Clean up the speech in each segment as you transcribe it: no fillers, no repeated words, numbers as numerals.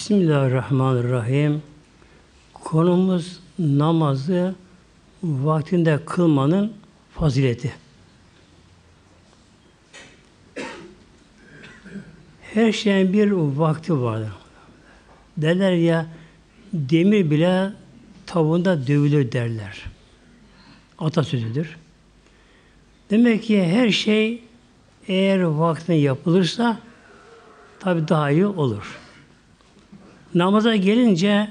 Bismillahirrahmanirrahim. Konumuz namazı vaktinde kılmanın fazileti. Her şeyin bir vakti vardır. Derler ya, demir bile tavuğunda dövülür derler. Atasözüdür. Demek ki her şey eğer vaktinde yapılırsa tabii daha iyi olur. Namaza gelince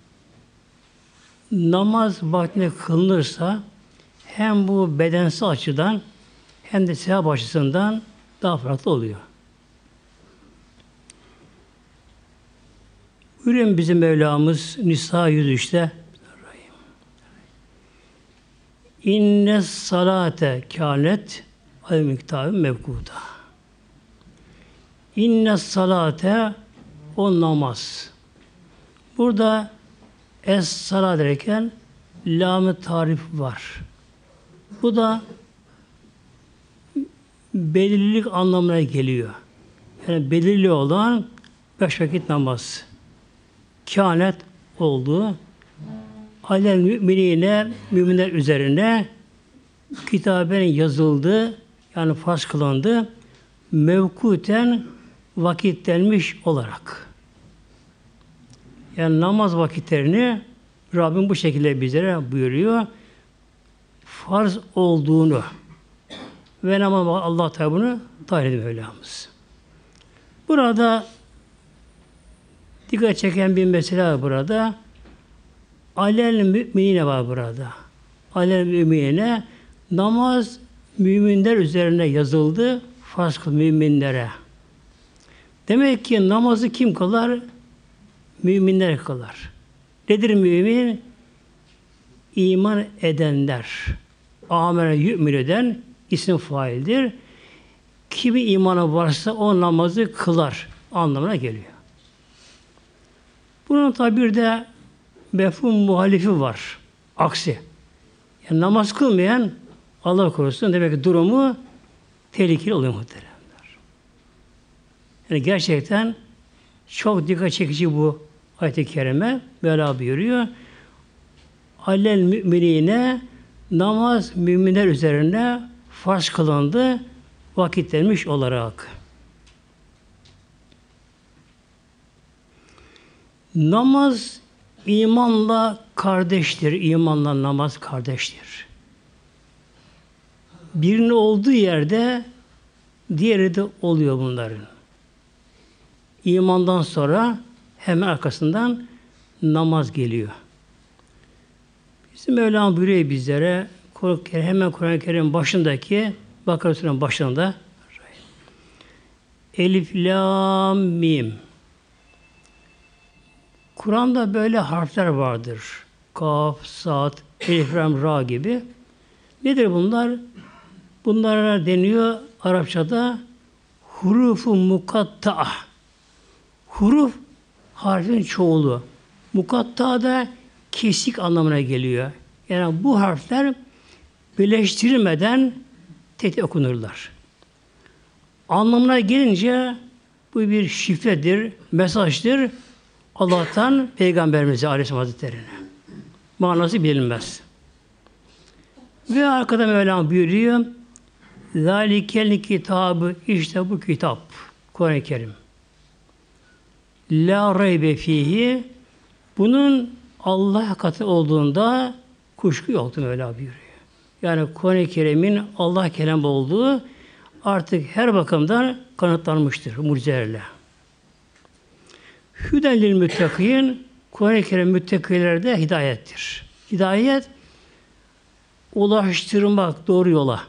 namaz vaktinde kılınırsa hem bu bedensel açıdan hem de sevap açısından daha farklı oluyor. Buyuruyor bizim Mevlamız Nisa 103'te İnne salate kânet al miktarı mevkuda. İnne salate o namaz. Burada es-sala derken lam-ı tarif var. Bu da belirlilik anlamına geliyor. Yani belirli olan 5 vakit namaz. Kânet olduğu alel müminine, müminler üzerine kitaben yazıldı, yani farz kılandı, mevkuten vakitlenmiş olarak. Yani namaz vakitlerini Rabbim bu şekilde bizlere buyuruyor. Farz olduğunu ve namaz Allah Teala bunu tayin ediyor Mevlamız. Burada dikkat çeken bir mesele var burada. Alel müminine var burada. Alel müminine namaz müminler üzerine yazıldı. Farz kıl müminlere. Demek ki namazı kim kılar? Müminler kılar. Nedir mümin? İman edenler. Amene yu'min eden isim faildir. Kimi imanı varsa o namazı kılar anlamına geliyor. Bunun tabi bir de mefhum muhalifi var. Aksi. Yani namaz kılmayan Allah korusun demek ki durumu tehlikeli oluyor muhteremler. Yani gerçekten çok dikkat çekici bu ayet-i kerime. Mevla buyuruyor. Allel müminine namaz müminler üzerine farz kılındı vakitlenmiş olarak. Namaz imanla kardeştir. İmanla namaz kardeştir. Birinin olduğu yerde diğeri de oluyor bunların. İmandan sonra hemen arkasından namaz geliyor. Bizim Mevlam buyuruyor bizlere hemen Kur'an-ı Kerim başındaki Bakara Suresi'nin başında Elif, Lam, Mim. Kur'an'da böyle harfler vardır. Kaf, Sad, Elif, Lam, Ra gibi. Nedir bunlar? Bunlara deniyor Arapçada hurufu mukatta'a. Huruf harfin çoğulu. Mukatta da kesik anlamına geliyor. Yani bu harfler birleştirilmeden tek okunurlar. Anlamına gelince bu bir şifredir, mesajdır. Allah'tan Peygamberimize Aleyhisselam Hazretleri'ne. Manası bilinmez. Ve arkada Mevlam buyuruyor Zalikel kitabı işte bu kitap. Kur'an-ı Kerim. La reybe fihi bunun Allah katı olduğunda kuşku yoktu Mevla buyuruyor. Yani Kur'an-ı Kerim'in Allah kelamı olduğu artık her bakımdan kanıtlanmıştır mucizelerle. Hüden lil müttakîn Kur'an-ı Kerim müttakilerde hidayettir. Hidayet ulaştırmak doğru yola.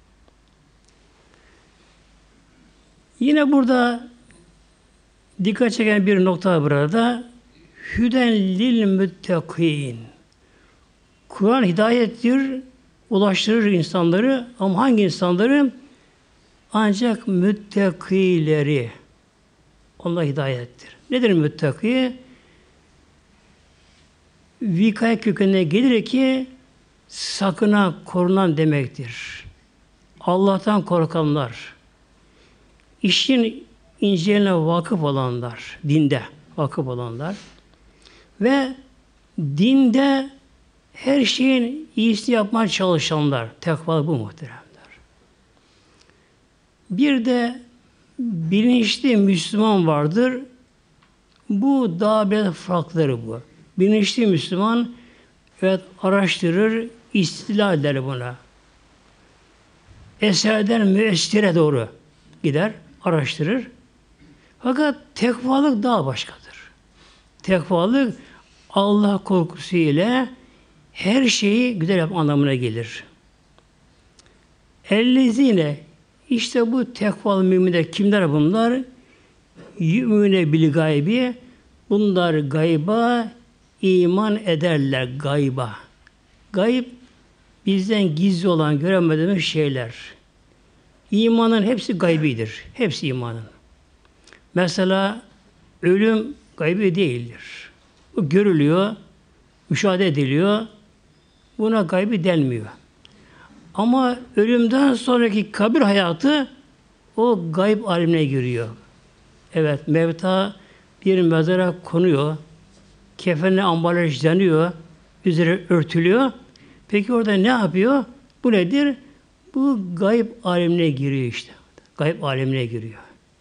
Yine burada dikkat çeken bir nokta burada. Hüden lil müttakîn. Kur'an hidayettir, ulaştırır insanları ama hangi insanları? Ancak müttakileri. Allah hidayettir. Nedir müttaki? Vikaya kökenine gelir ki sakınan, korunan demektir. Allah'tan korkanlar, işin inceliğine vakıf olanlar dinde. vakıf olanlar. Ve dinde her şeyin iyisini yapmaya çalışanlar. Tekva bu muhteremler. Bir de bilinçli Müslüman vardır. Bu daha bir farkları bu. Bilinçli Müslüman evet araştırır, istila eder buna. Eserden müessire doğru gider, araştırır. Fakat tekvalık daha başkadır. Tekvalık Allah korkusu ile her şeyi güzel yapma anlamına gelir. Ellezine işte bu tekvalı müminler kimler bunlar? Yümüne bil gaybi, bunlar gayba iman ederler gayba. Gayb bizden gizli olan göremediğimiz şeyler. İmanın hepsi gaybidir. Hepsi imanın. Mesela ölüm gaybi değildir. Bu görülüyor, müşahede ediliyor. Buna gaybi denmiyor. Ama ölümden sonraki kabir hayatı o gayb alemine giriyor. Evet, mevta bir mezara konuyor. Kefenle ambalajlanıyor. Üzeri örtülüyor. Peki orada ne yapıyor? Bu nedir? Bu gayb alemine giriyor işte. Gayb alemine giriyor.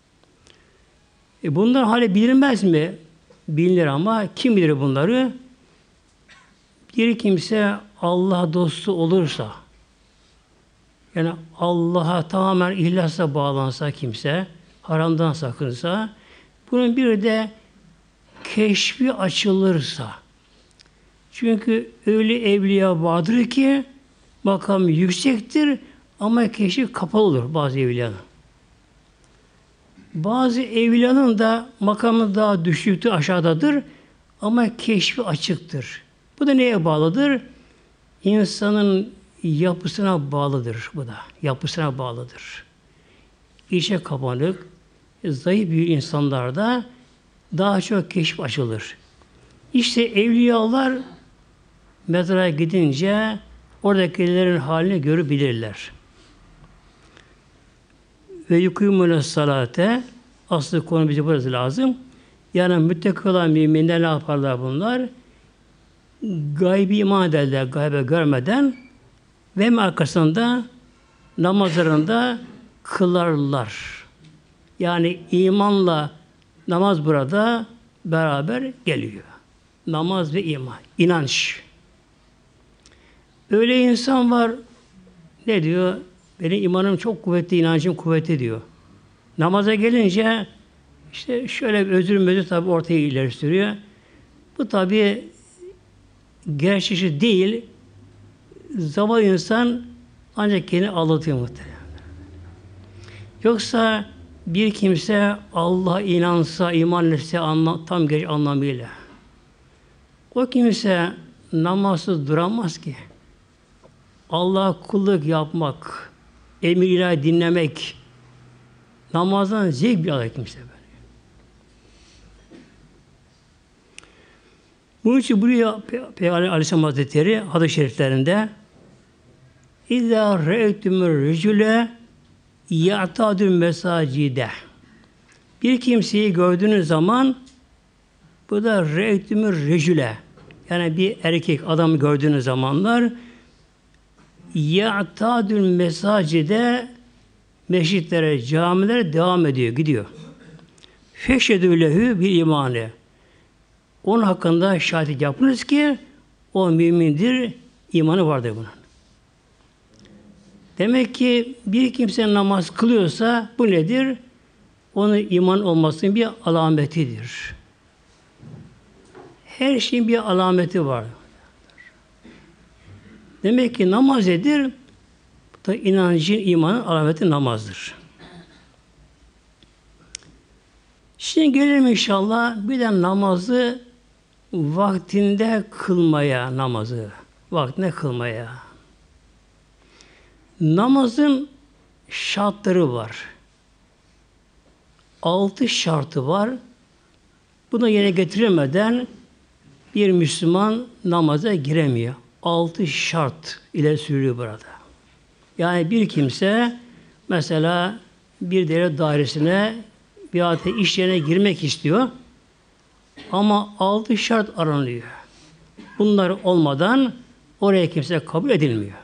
Bunlar hali bilinmez mi? Bilinir ama kim bilir bunları? Bir kimse Allah dostu olursa, yani Allah'a tamamen ihlasla bağlansa kimse, haramdan sakınsa, bunun bir de keşfi açılırsa. Çünkü öyle evliya vardır ki makam yüksektir ama keşfi kapalıdır bazı evliyanın. Bazı evliyanın da makamı daha düşüktür, aşağıdadır ama keşfi açıktır. Bu da neye bağlıdır? İnsanın yapısına bağlıdır bu da. Yapısına bağlıdır. İçe kapanık, zayıf bir insanlarda daha çok keşif açılır. İşte evliyalar mezara gidince oradakilerin halini görebilirler. Ve yukûmûne salate aslı konu bize burası lazım. Yani müttaki olan müminler ne yaparlar bunlar? Gaybi iman ederler, gaybe görmeden ve arkasında namazlarında kılarlar. Yani imanla namaz burada beraber geliyor. Namaz ve iman, inanç. Öyle insan var, ne diyor? Benim imanım çok kuvvetli, inancım kuvvetli diyor. Namaza gelince işte şöyle bir özür tabi ortaya ileri sürüyor. Bu tabi gerçekçi değil. Zavallı insan ancak kendini aldatıyor muhtemelen. Yoksa bir kimse Allah'a inansa, iman etse tam gerçek anlamıyla. O kimse namazsız duramaz ki. Allah'a kulluk yapmak, emir ilahi dinlemek, namazdan zevk bir alır kimse böyle. Bunun için buraya Peygamber Aleyhisselam Hazretleri hadis-i şeriflerinde İzâ re'eytümür ricüle ya'tâdül mesâcide. Bir kimseyi gördüğünüz zaman bu da re'eytümür ricüle. Yani bir erkek adam gördüğünüz zamanlar ya'tâdül mesâcide mescitlere, camilere devam ediyor, gidiyor. Feşhedü lehü bir imanı. Onun hakkında şahitlik yapınız ki o mümindir, imanı vardır bunun. Demek ki bir kimse namaz kılıyorsa bu nedir? Onun iman olmasının bir alametidir. Her şeyin bir alameti var. Demek ki namaz nedir? Bu da inancın, imanın alameti namazdır. Şimdi gelelim inşallah bir de namazı vaktinde kılmaya, namazı vaktinde kılmaya. Namazın şartları var. 6 şartı var. Bunu yerine getirilmeden bir Müslüman namaza giremiyor. 6 şart ile sürüyor burada. Yani bir kimse mesela bir devlet dairesine bir iş yerine girmek istiyor. Ama 6 şart aranıyor. Bunlar olmadan oraya kimse kabul edilmiyor.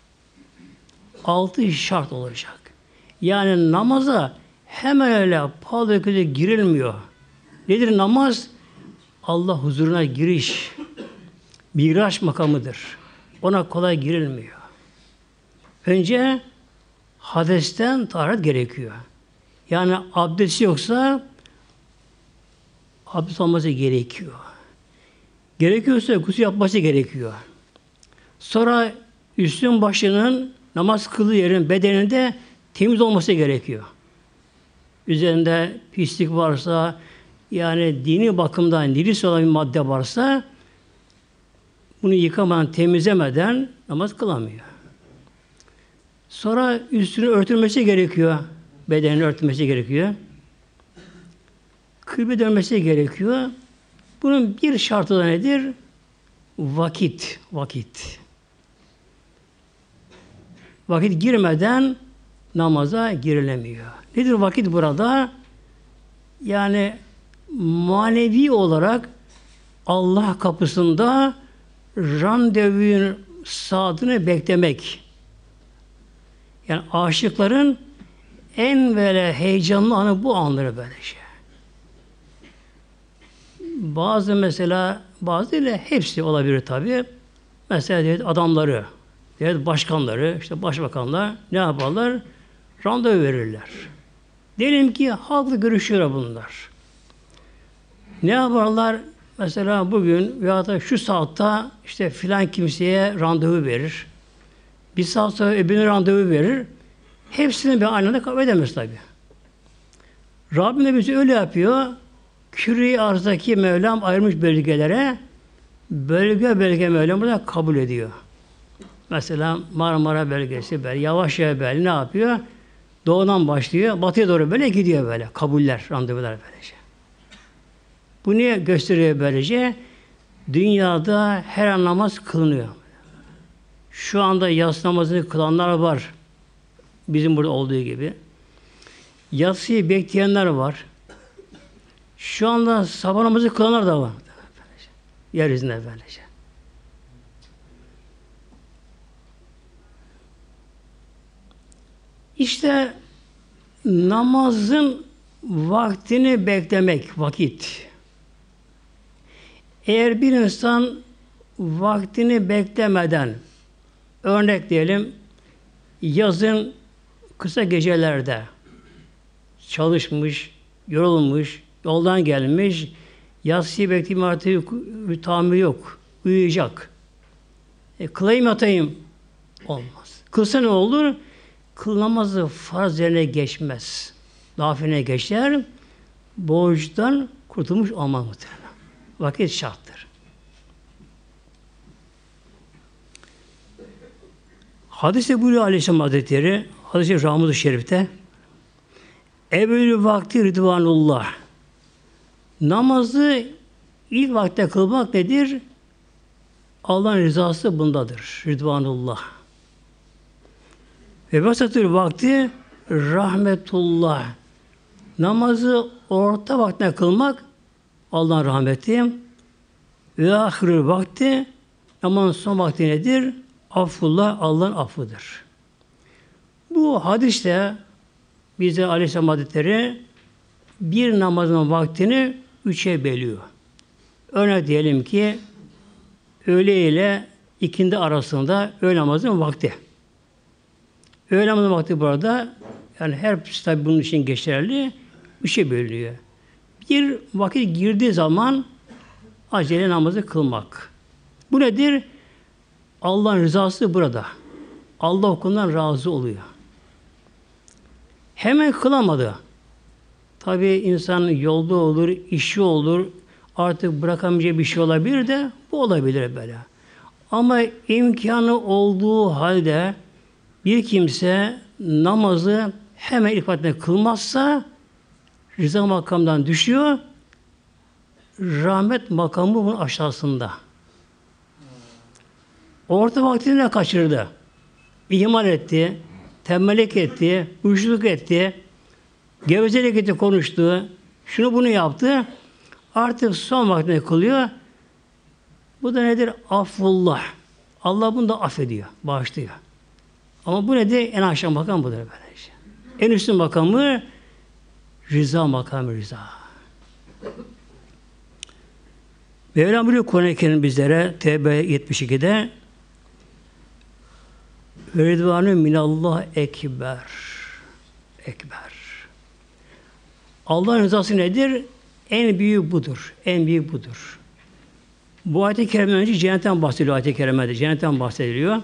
6 şart olacak. Yani namaza hemen öyle pahalı kötü girilmiyor. Nedir namaz? Allah huzuruna giriş. Miraç makamıdır. Ona kolay girilmiyor. Önce hadesten taharet gerekiyor. Yani abdesti yoksa abdest olması gerekiyor. Gerekiyorsa gusül yapması gerekiyor. Sonra üstün başının namaz kıldığı yerin bedeninde temiz olması gerekiyor. Üzerinde pislik varsa, yani dini bakımdan nilis olan bir madde varsa bunu yıkamadan, temizlemeden namaz kılamıyor. Sonra üstünü örtülmesi gerekiyor. Bedenini örtülmesi gerekiyor. Kıble dönmesi gerekiyor. Bunun bir şartı da nedir? Vakit. Vakit girmeden namaza girilemiyor. Nedir vakit burada? Yani manevi olarak Allah kapısında randevunun saatini beklemek. Yani aşıkların en böyle heyecanlı anı bu anları böyle şey. Bazı mesela, bazı değil hepsi olabilir tabii. Mesela devlet adamları, devlet başkanları, işte başbakanlar ne yaparlar? Randevu verirler. Diyelim ki halkla görüşüyor bunlar. Ne yaparlar? Mesela bugün veya da şu saatte işte filan kimseye randevu verir. Bir saat sonra öbürüne randevu verir. Hepsini bir aynı anda kabul edemez tabii. Rabbim de bizi öyle yapıyor. Küre-i arzdaki Mevlam ayırmış bölgelere, bölge Mevlam burada kabul ediyor. Mesela Marmara bölgesi böyle yavaş böyle ne yapıyor? Doğudan başlıyor, batıya doğru böyle gidiyor böyle. Kabuller, randevular böylece. Bu niye gösteriyor böylece? Dünyada her an namaz kılınıyor. Şu anda yatsı namazını kılanlar var. Bizim burada olduğu gibi. Yatsıyı bekleyenler var. Şu anda sabah namazı kılanlar da var. Yeryüzünde böylece. İşte namazın vaktini beklemek, vakit. Eğer bir insan vaktini beklemeden, örnek diyelim, yazın kısa gecelerde çalışmış, yorulmuş, yoldan gelmiş, yatsıyı bekleyeyim artık tahammül yok, uyuyacak. Kılayım yatayım, olmaz. Kılsa ne olur? Kıl namazı farz yerine geçmez. Nafiline geçer, borçtan kurtulmuş olmaz muhtemelen. Vakit şarttır. Hadis-i buyuruyor Aleyhisselam Hazretleri, Hadis-i Ramuz-u Şerif'te, evvelü vakti ridvanullah. Namazı ilk vakte kılmak nedir? Allah'ın rızası bundadır. Ridvanullah. Ve vasatül vakti rahmetullah. Namazı orta vaktine kılmak Allah'ın rahmeti. Ve ahirül vakti namazın son vakti nedir? Affullah, Allah'ın affıdır. Bu hadiste bize Aleyhisselam Hazretleri bir namazın vaktini 3'e bölüyor. Örnek diyelim ki öğle ile ikindi arasında öğle namazının vakti. Öğle namazının vakti burada, yani her tabi bunun için geçerli, 3'e bölünüyor. Bir vakit girdiği zaman acele namazı kılmak. Bu nedir? Allah'ın rızası burada. Allah okulundan razı oluyor. Hemen kılamadı. Tabi insan yolda olur, işi olur, artık bırakamayacağı bir şey olabilir de bu olabilir böyle. Ama imkanı olduğu halde bir kimse namazı hemen ilk vaktinde kılmazsa rıza makamdan düşüyor, rahmet makamı bunun aşağısında. Orta vaktini kaçırdı. İhmal etti, tembellik etti, uyuşluk etti, gevezelik etti, konuştu, şunu bunu yaptı. Artık son vaktinde kılıyor. Bu da nedir? Affullah. Allah bunu da affediyor, bağışlıyor. Ama bu nedir? En aşağı makam budur böylece. En üstün makamı rıza makamı rıza. Mevlam buyuruyor Kur'an-ı Kerim bizlere Tevbe 72'de ve ridvanü minallah ekber. Ekber. Allah'ın rızası nedir? En büyük budur. En büyük budur. Bu ayet-i kerimeden önce cennetten bahsediliyor ayet-i kerimede. Cennetten bahsediliyor.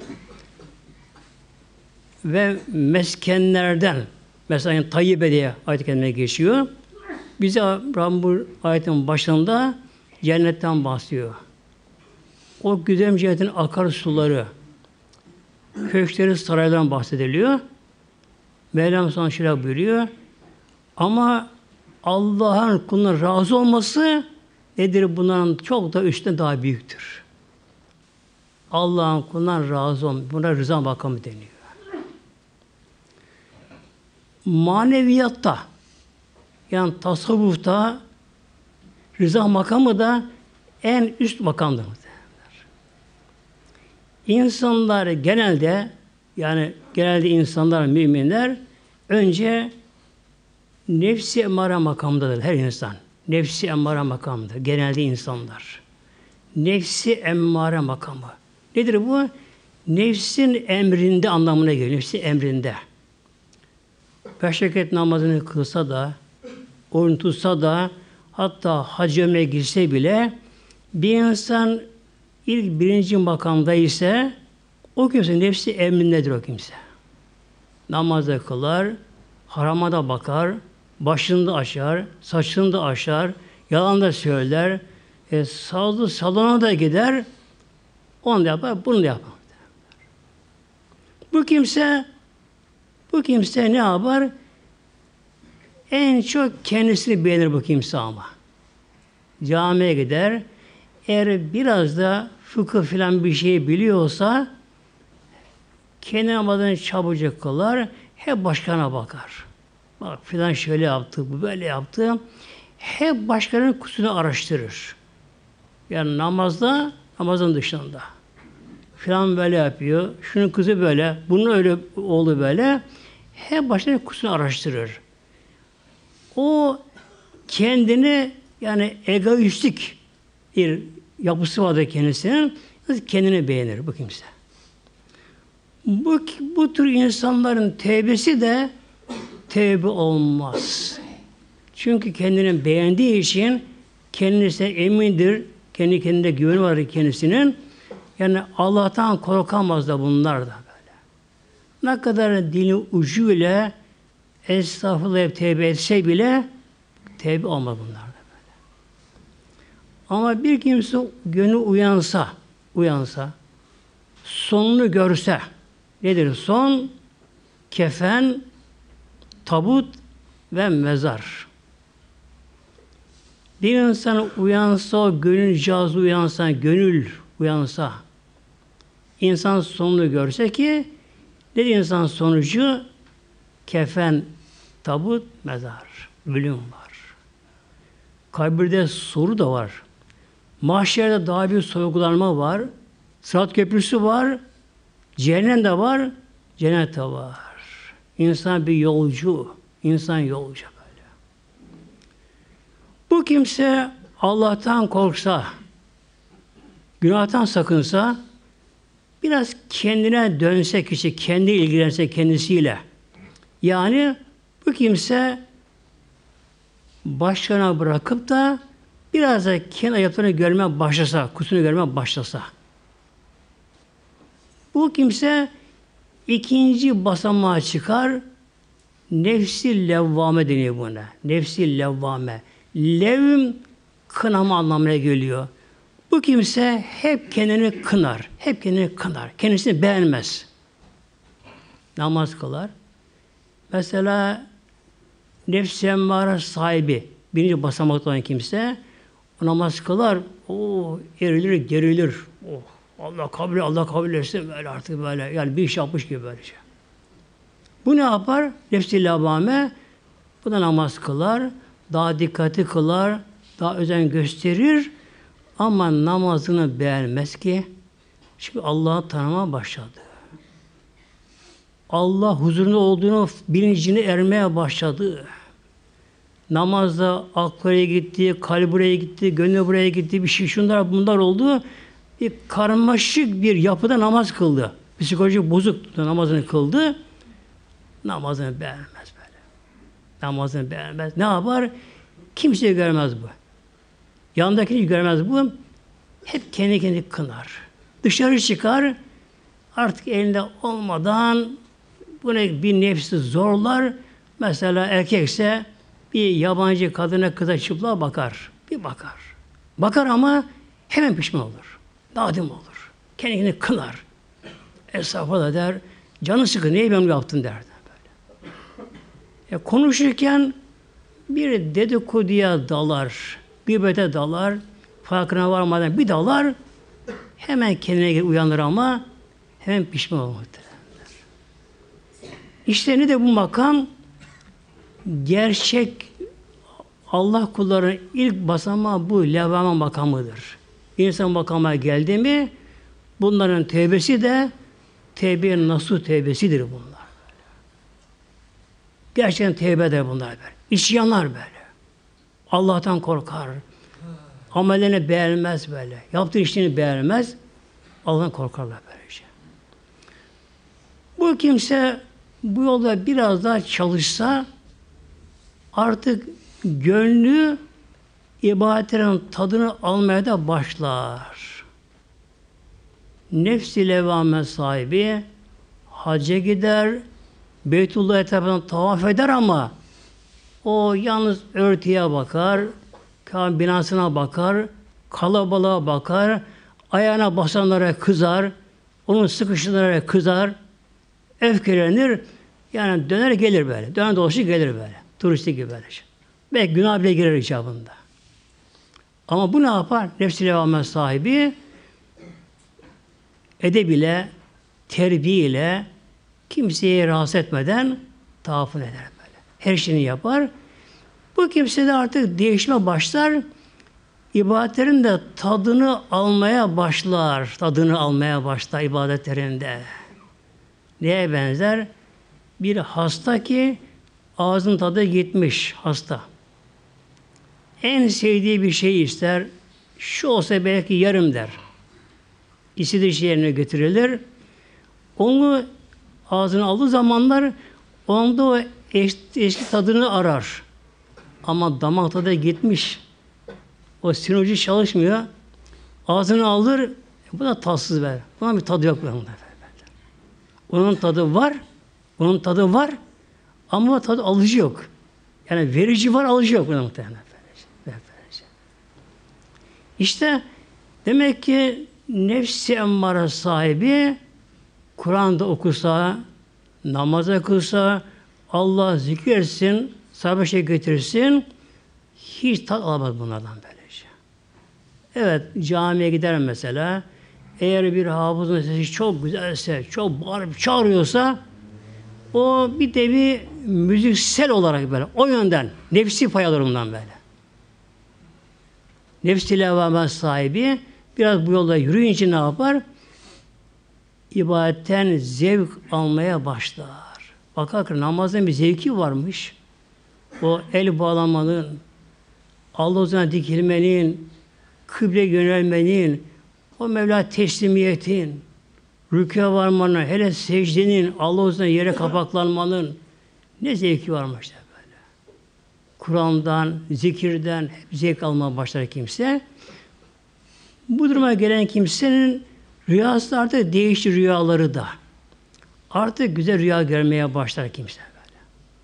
Ve meskenlerden mesela yani Tayyibe diye ayet-i kerimeye geçiyor. Bize Rabbim bu ayetin başında cennetten bahsediyor. O güzel cennetin akarsuları, köşkleri, saraylardan bahsediliyor. Mevlam sana şöyle buyuruyor. Ama Allah'ın kuluna razı olması nedir? Bunların çok da üstüne daha büyüktür. Allah'ın kulundan razı olması. Buna rıza makamı deniyor. Maneviyatta yani tasavvufta rıza makamı da en üst makamdır. İnsanlar genelde insanlar, müminler önce nefsi emmare makamındadır her insan. Nefsi emmare makamıdır. Genelde insanlar. Nefsi emmare makamı. Nedir bu? Nefsin emrinde anlamına geliyor. Nefsin emrinde. Beş rekat namazını kılsa da, oruç tutsa da, hatta hac ömreye girse bile bir insan birinci makamda ise o kimse nefsi emrindedir o kimse. Namazda kılar, harama da bakar, başını da açar, saçını da açar, yalan da söyler, sazlı salona da gider, onu da yapar, bunu da yapar. Bu kimse ne yapar? En çok kendisini beğenir bu kimse ama. Camiye gider, eğer biraz da fıkıh filan bir şey biliyorsa kendi namazını çabucak kılar, hep başkana bakar. Bak filan şöyle yaptı, bu böyle yaptı. Hep başkanın kusurunu araştırır. Yani namazın dışında. Filan böyle yapıyor, şunun kızı böyle, bunun öyle oldu böyle. Hep başkanın kusurunu araştırır. O kendini yani egoistik bir yapısı vardır kendisinin. Kendini beğenir bu kimse. Bu tür insanların tevbesi de tevbe olmaz. Çünkü kendini beğendiği için kendisine emindir. Kendi kendine güveni var kendisinin. Yani Allah'tan korkamaz da bunlar da böyle. Ne kadar dili ucuyla estağfurullah tevbe etse bile tevbe olmaz bunlar da böyle. Ama bir kimse gönlü uyansa, sonunu görse, nedir son? Kefen, tabut ve mezar. Bir insan uyansa, gönül cihazı uyansa, insan sonunu görse ki, nedir insan sonucu? Kefen, tabut, mezar. Ölüm var. Kabirde soru da var. Mahşerde daha bir sorgulanma var. Sırat köprüsü var. Cehennem de var. Cennet de var. İnsan bir yolcu. İnsan yolcu böyle. Bu kimse Allah'tan korksa, günahtan sakınsa, biraz kendine dönse kişi, kendi ilgilense kendisiyle. Yani bu kimse başkana bırakıp da biraz da kendi ayaklarını görmeye başlasa, kusurunu görmeye başlasa. Bu kimse ikinci basamağa çıkar. Nefsi levvame deniyor buna. Nefsi levvame. Levm kınama anlamına geliyor. Bu kimse hep kendini kınar. Hep kendini kınar. Kendisini beğenmez. Namaz kılar. Mesela nefs-i emmare sahibi, birinci basamakta olan kimse o namaz kılar, o erilir, gerilir. Oh, Allah kabul etsin böyle artık böyle. Yani bir iş yapmış gibi böylece. Bu ne yapar? Nefs-i levvame bu da namaz kılar, daha dikkatli kılar, daha özen gösterir ama namazını beğenmez ki. Çünkü Allah'ı tanımaya başladı. Allah huzurunda olduğunu bilincine ermeye başladı. Namazda aklı oraya gitti, kalbi buraya gitti, gönlü buraya gitti, bir şey şunlar bunlar oldu. Bir karmaşık bir yapıda namaz kıldı. Psikolojik bozuk namazını kıldı. Namazını beğenmez böyle. Namazını beğenmez. Ne yapar? Kimseyi görmez bu. Yanındakini görmez bu. Hep kendi kınar. Dışarı çıkar. Artık elinde olmadan buna bir nefsi zorlar. Mesela erkekse bir yabancı kadına, kıza, çıplığa bakar. Bir bakar. Bakar ama hemen pişman olur. Nadim olur. Kendini kınar. Estağfurullah der. Canı sıkı. Neyi ben yaptım der. Konuşurken bir dedikoduya dalar. Bir bete dalar. Farkına varmadan bir dalar. Hemen kendine uyanır ama hemen pişman olmaktır. İşte ne de bu makam gerçek Allah kullarının ilk basamağı bu levvame makamıdır. İnsan makamına geldi mi bunların tevbesi de tevbe nasuh tevbesidir bunlar. Gerçekten tevbe eder bunlar böyle. İsyanlar böyle. Allah'tan korkar. Amellerini beğenmez böyle. Yaptığı işini beğenmez. Allah'tan korkarlar böylece. Bu kimse bu yolda biraz daha çalışsa artık gönlü ibadetlerin tadını almaya da başlar. Nefs-i levvame sahibi hacca gider, Beytullah etrafından tavaf eder ama o yalnız örtüye bakar, Kabe binasına bakar, kalabalığa bakar, ayağına basanlara kızar, onun sıkıştıranlara kızar, öfkelenir, yani döner gelir böyle, döner dolaşır gelir böyle, turistik gibi böyle. Belki günah bile girer icabında. Ama bu ne yapar? Nefs-i levvame sahibi edeb ile, terbiye ile kimseyi rahatsız etmeden tavafını eder böyle. Her şeyini yapar. Bu kimse de artık değişme başlar. İbadetlerin de tadını almaya başlar. Tadını almaya başlar ibadetlerinde. Neye benzer? Bir hasta ki ağzın tadı gitmiş hasta. En sevdiği bir şey ister. Şu olsa belki yarım der. İstediği şey yerine getirilir. Onu ağzına aldığı zamanlar onda o eski tadını arar. Ama damak tadı gitmiş. O sinir ucu çalışmıyor. Ağzını alır. Bu da tatsız ver. Buna bir tadı yok. Onun tadı var. Onun tadı var. Ama tadı alıcı yok. Yani verici var, alıcı yok. Buna muhtemelen. İşte demek ki nefs-i emmare sahibi Kur'an'da okusa, namaza kılsa, Allah zikretsin, sahabe şey getirsin, hiç tat alamaz bunlardan böylece. Evet, camiye gider mesela, eğer bir hafızın sesi çok güzelse, çok bağırıp çağırıyorsa, o bir de bir müziksel olarak böyle, o yönden, nefsi pay alır ondan böyle. Nefs-i levvame sahibi, biraz bu yolda yürüyünce ne yapar? İbadetten zevk almaya başlar. Bakar ki namazın bir zevki varmış. O el bağlamanın, Allah huzuruna dikilmenin, kıble yönelmenin, o Mevla teslimiyetin, rükûa varmanın, hele secdenin, Allah huzuruna yere kapaklanmanın ne zevki varmış da böyle. Kur'an'dan, zikirden hep zevk almaya başlar kimse. Bu duruma gelen kimsenin rüyası artık değişti rüyaları da. Artık güzel rüya görmeye başlar kimse böyle.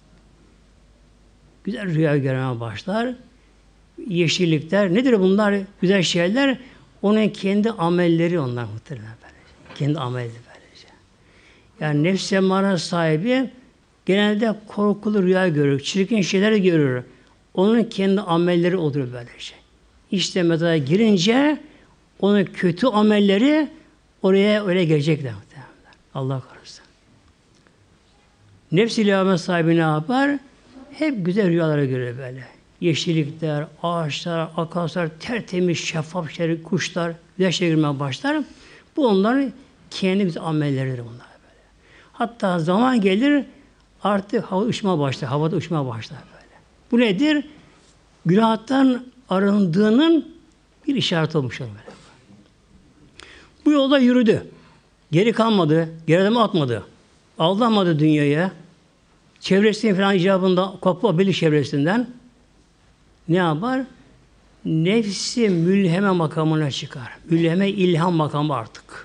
Güzel rüya görmeye başlar. Yeşillikler. Nedir bunlar? Güzel şeyler. Onun kendi amelleri onlar muhtemelen böylece. Kendi amelleri böylece. Yani nefs-i emmare sahibi genelde korkulu rüya görür. Çirkin şeyler görür. Onun kendi amelleri olur böylece. İşte mezara girince onun kötü amelleri oraya öyle gelecekler. Allah korusun. Nefs-i levvame sahibi ne yapar? Hep güzel rüyalara göre böyle. Yeşillikler, ağaçlar, akarsular, tertemiz, şeffaf şeyler, kuşlar, güneş girmeye başlar. Bu onların kendi amelleridir bunlar böyle. Hatta zaman gelir artık hava uçmaya başlar, havada uçmaya başlar böyle. Bu nedir? Günahtan arındığının bir işareti olmuş böyle. Bu yolda yürüdü. Geri kalmadı, geri adım atmadı. Aldanmadı dünyaya. Çevresinin falan icabında kopabilir çevresinden. Ne yapar? Nefsi mülheme makamına çıkar. Mülheme ilham makamı artık.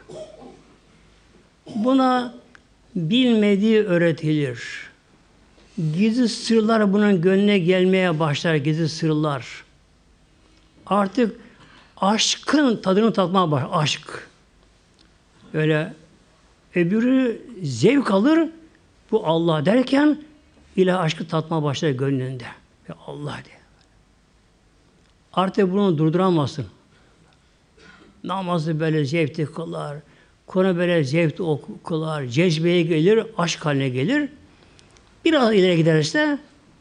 Buna bilmediği öğretilir. Gizli sırlar bunun gönlüne gelmeye başlar, gizli sırlar. Artık aşkın tadını tatmaya başlar, aşk. Öyle öbürü zevk alır, bu Allah derken ilah aşkı tatmaya başlar gönlünde. Ya Allah diye. Artık bunu durduramazsın. Namazı böyle zevkli kılar, Kur'an'ı böyle zevkli okular, cezbeye gelir, aşk haline gelir. Biraz ileri giderse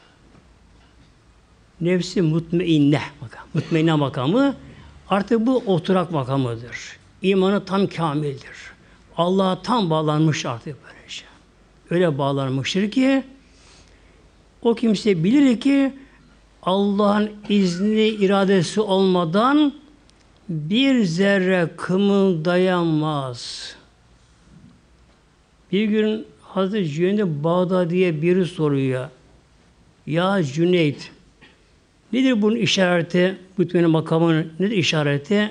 nefsi mutmainne makamı. Mutmainne makamı artık bu oturak makamıdır. İmanı tam kamildir. Allah'a tam bağlanmış artık böylece. Öyle bağlanmıştır ki o kimse bilir ki Allah'ın izni, iradesi olmadan bir zerre kımıldayamaz. Bir gün Hazreti Cüneyd Bağdadi'ye biri soruyor. Ya Cüneyt, nedir bunun işareti, mutmainne makamının nedir işareti?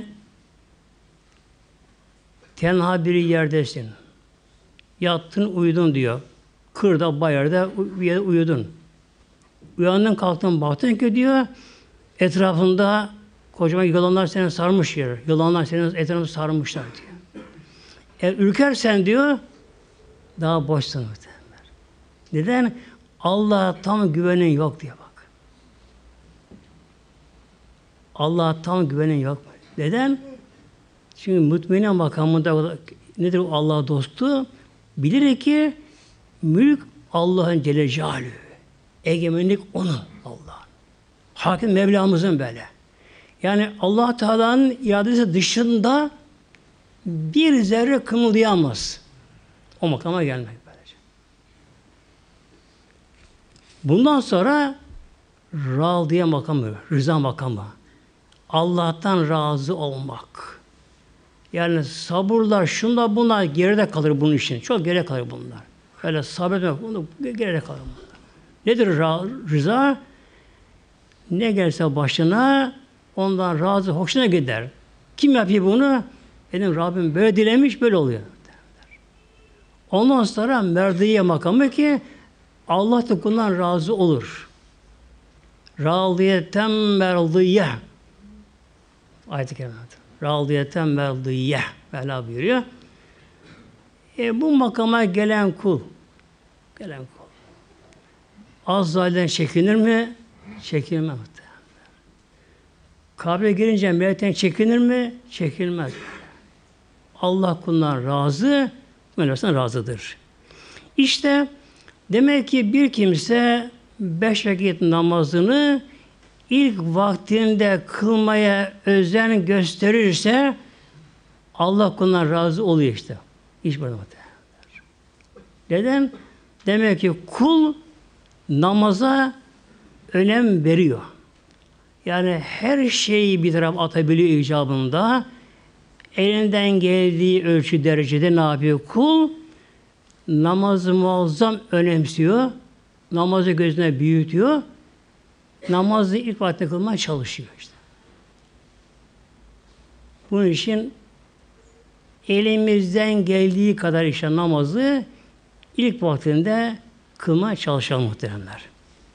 Tenha bir yerdesin. Yattın, uyudun diyor. Kırda, bayırda uyudun. Uyandın, kalktın, baktın ki diyor, etrafında kocaman yılanlar seni sarmış yer. Yılanlar senin etrafını sarmışlar diyor. Ürkersen diyor, daha boşsun muhtemelen. Neden? Allah'a tam güvenin yok diye bak. Allah'a tam güvenin yok. Neden? Çünkü mutmainne makamında nedir Allah dostu? Bilir ki mülk Allah'ın Celle Celaluhu. Egemenlik onun Allah'ın. Hakim Mevlamızın böyle. Yani Allah Teala'nın iradesi dışında bir zerre kımıldayamaz. O makama gelmek böylece. Bundan sonra râdiye makamı, rıza makamı. Allah'tan razı olmak. Yani sabırlar, şunlar bunlar geride kalır bunun için. Çok geride kalır bunlar. Öyle sabretmek, bunu geride kalır bunlar. Nedir rıza? Ne gelse başına ondan razı, hoşuna gider. Kim yapıyor bunu? Benim Rabbim böyle dilemiş, böyle oluyor. Ondan sonra merdiye makamı ki Allah da kuldan razı olur. Râdiyeten merdiye. Ayet-i Kerime'de. Râdiyeten merdiye. Mevla buyuruyor. Bu makama gelen kul. Azrail'den çekinir mi? Çekinmez. Kabre girince melekten çekinir mi? Çekinmez. Allah kulundan razı, Mevlasından razıdır. İşte demek ki bir kimse 5 vakit namazını ilk vaktinde kılmaya özen gösterirse Allah kulundan razı oluyor işte. İş burada. Neden? Demek ki kul namaza önem veriyor. Yani her şeyi bir tarafa atabiliyor icabında. Elinden geldiği ölçü derecede ne yapıyor? Kul namazı muazzam önemsiyor. Namazı gözüne büyütüyor. Namazı ilk vakitte kılmaya çalışıyor işte. Bunun için elimizden geldiği kadar işte namazı ilk vaktinde kılmaya çalışalım muhteremler.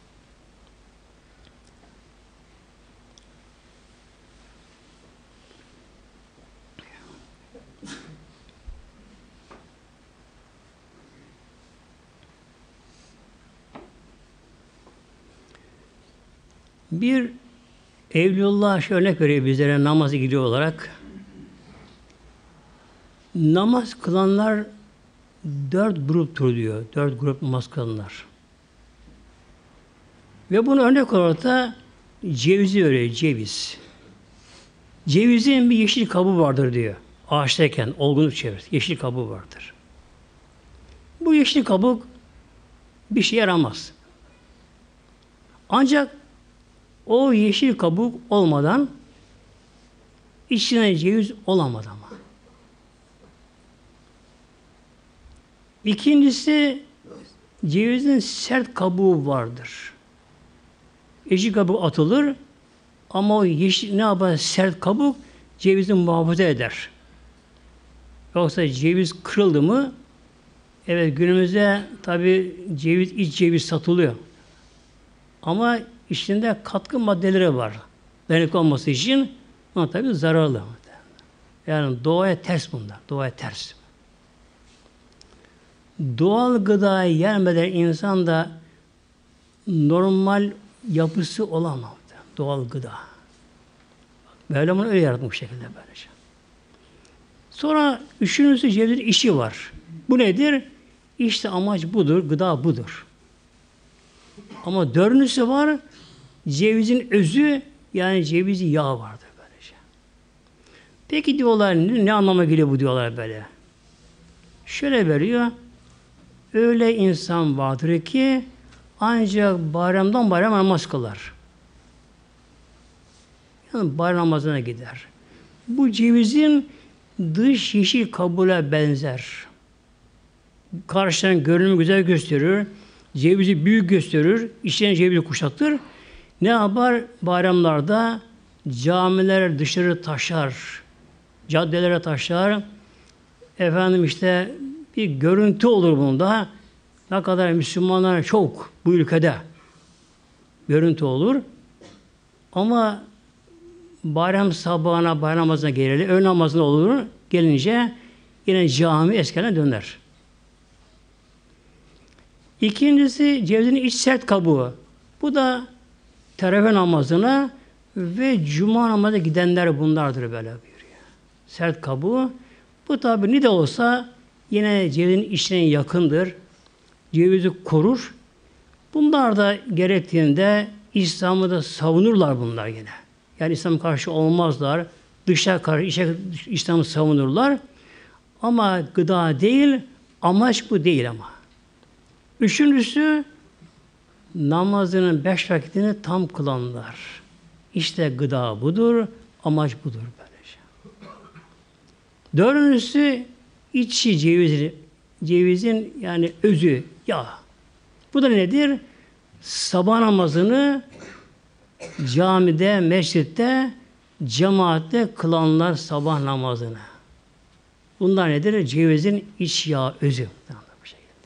Bir Evliullah örnek veriyor bizlere namaz ilgili olarak. Namaz kılanlar 4 gruptur diyor. 4 grup namaz kılanlar. Ve bunu örnek olarak da cevizi veriyor, ceviz. Cevizin bir yeşil kabuğu vardır diyor. Ağaçtayken olgunluk çevirir. Yeşil kabuğu vardır. Bu yeşil kabuk bir şey yaramaz. Ancak o yeşil kabuk olmadan içine ceviz olamaz ama. İkincisi cevizin sert kabuğu vardır. Yeşil kabuğu atılır ama o yeşil ne yapar? Sert kabuk cevizi muhafaza eder. Yoksa ceviz kırıldı mı, evet günümüzde tabi ceviz, iç ceviz satılıyor. Ama içinde katkı maddeleri var. Dayanıklı olması için ama tabi zararlı. Yani doğaya ters bunlar. Doğaya ters. Doğal gıdayı yenmeden insan da normal yapısı olamaz. Doğal gıda. Böyle bunu öyle yaratmış bu şekilde böylece. Sonra üçüncüsü cevizin işi var. Bu nedir? İşte amaç budur, gıda budur. Ama dördüncüsü var, cevizin özü, yani cevizi yağı vardır böylece. Peki diyorlar, ne anlama geliyor bu diyorlar böyle. Şöyle veriyor, öyle insan vardır ki ancak bayramdan bayrama namaz kılar. Yani bayram namazına gider. Bu cevizin dış yeşil kabuğuna benzer. Karşıdan görünümü güzel gösterir. Cevizi büyük gösterir. İçine cevizi kuşatır. Ne yapar? Bayramlarda camiler dışarı taşar. Caddelere taşar. Efendim işte bir görüntü olur bunda. Ne kadar Müslümanlar çok bu ülkede görüntü olur. Ama bayram sabahına, bayram namazına gelir, öğle namazına olur. Gelince yine cami eskiden döner. İkincisi cevizin iç sert kabuğu. Bu da teravih namazına ve cuma namazına gidenler bunlardır böyle buyuruyor. Sert kabuğu. Bu tabi ne de olsa yine cevizin içine yakındır. Cevizi korur. Bunlar da gerektiğinde İslam'ı da savunurlar bunlar yine. Yani İslam karşı olmazlar. Dışa karşı içe İslam'ı savunurlar. Ama gıda değil, amaç bu değil ama. Üçüncüsü namazının 5 vakitini tam kılanlar. İşte gıda budur, amaç budur böylece. Dördüncüsü içi cevizin yani özü, yağ. Bu da nedir? Sabah namazını camide, mescitte, cemaatte kılanlar sabah namazını. Bunlar nedir? Cevizin iç yağı, özü. Bu şekilde.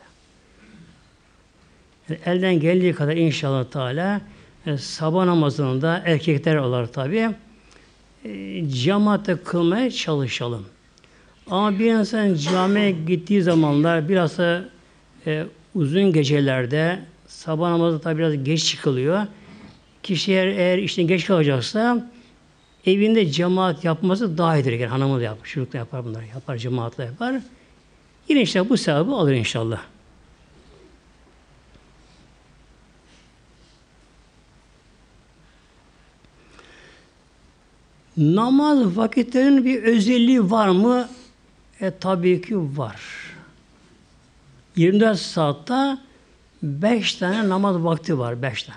Yani elden geldiği kadar inşallah Teala sabah namazını da erkekler olarak tabi cemaatte kılmaya çalışalım. Ama bir insan camiye gittiği zamanlar biraz da uzun gecelerde sabah namazı tabi biraz geç çıkılıyor. Kişi eğer işten geç kalacaksa evinde cemaat yapması daha iyidir. Yani hanımı da yapar, çocuk da yapar bunları. Yapar, cemaatle yapar. Yine işte bu sevabı alır inşallah. Namaz vakitlerinin bir özelliği var mı? Tabii ki var. 24 saatte 5 tane namaz vakti var. 5 tane.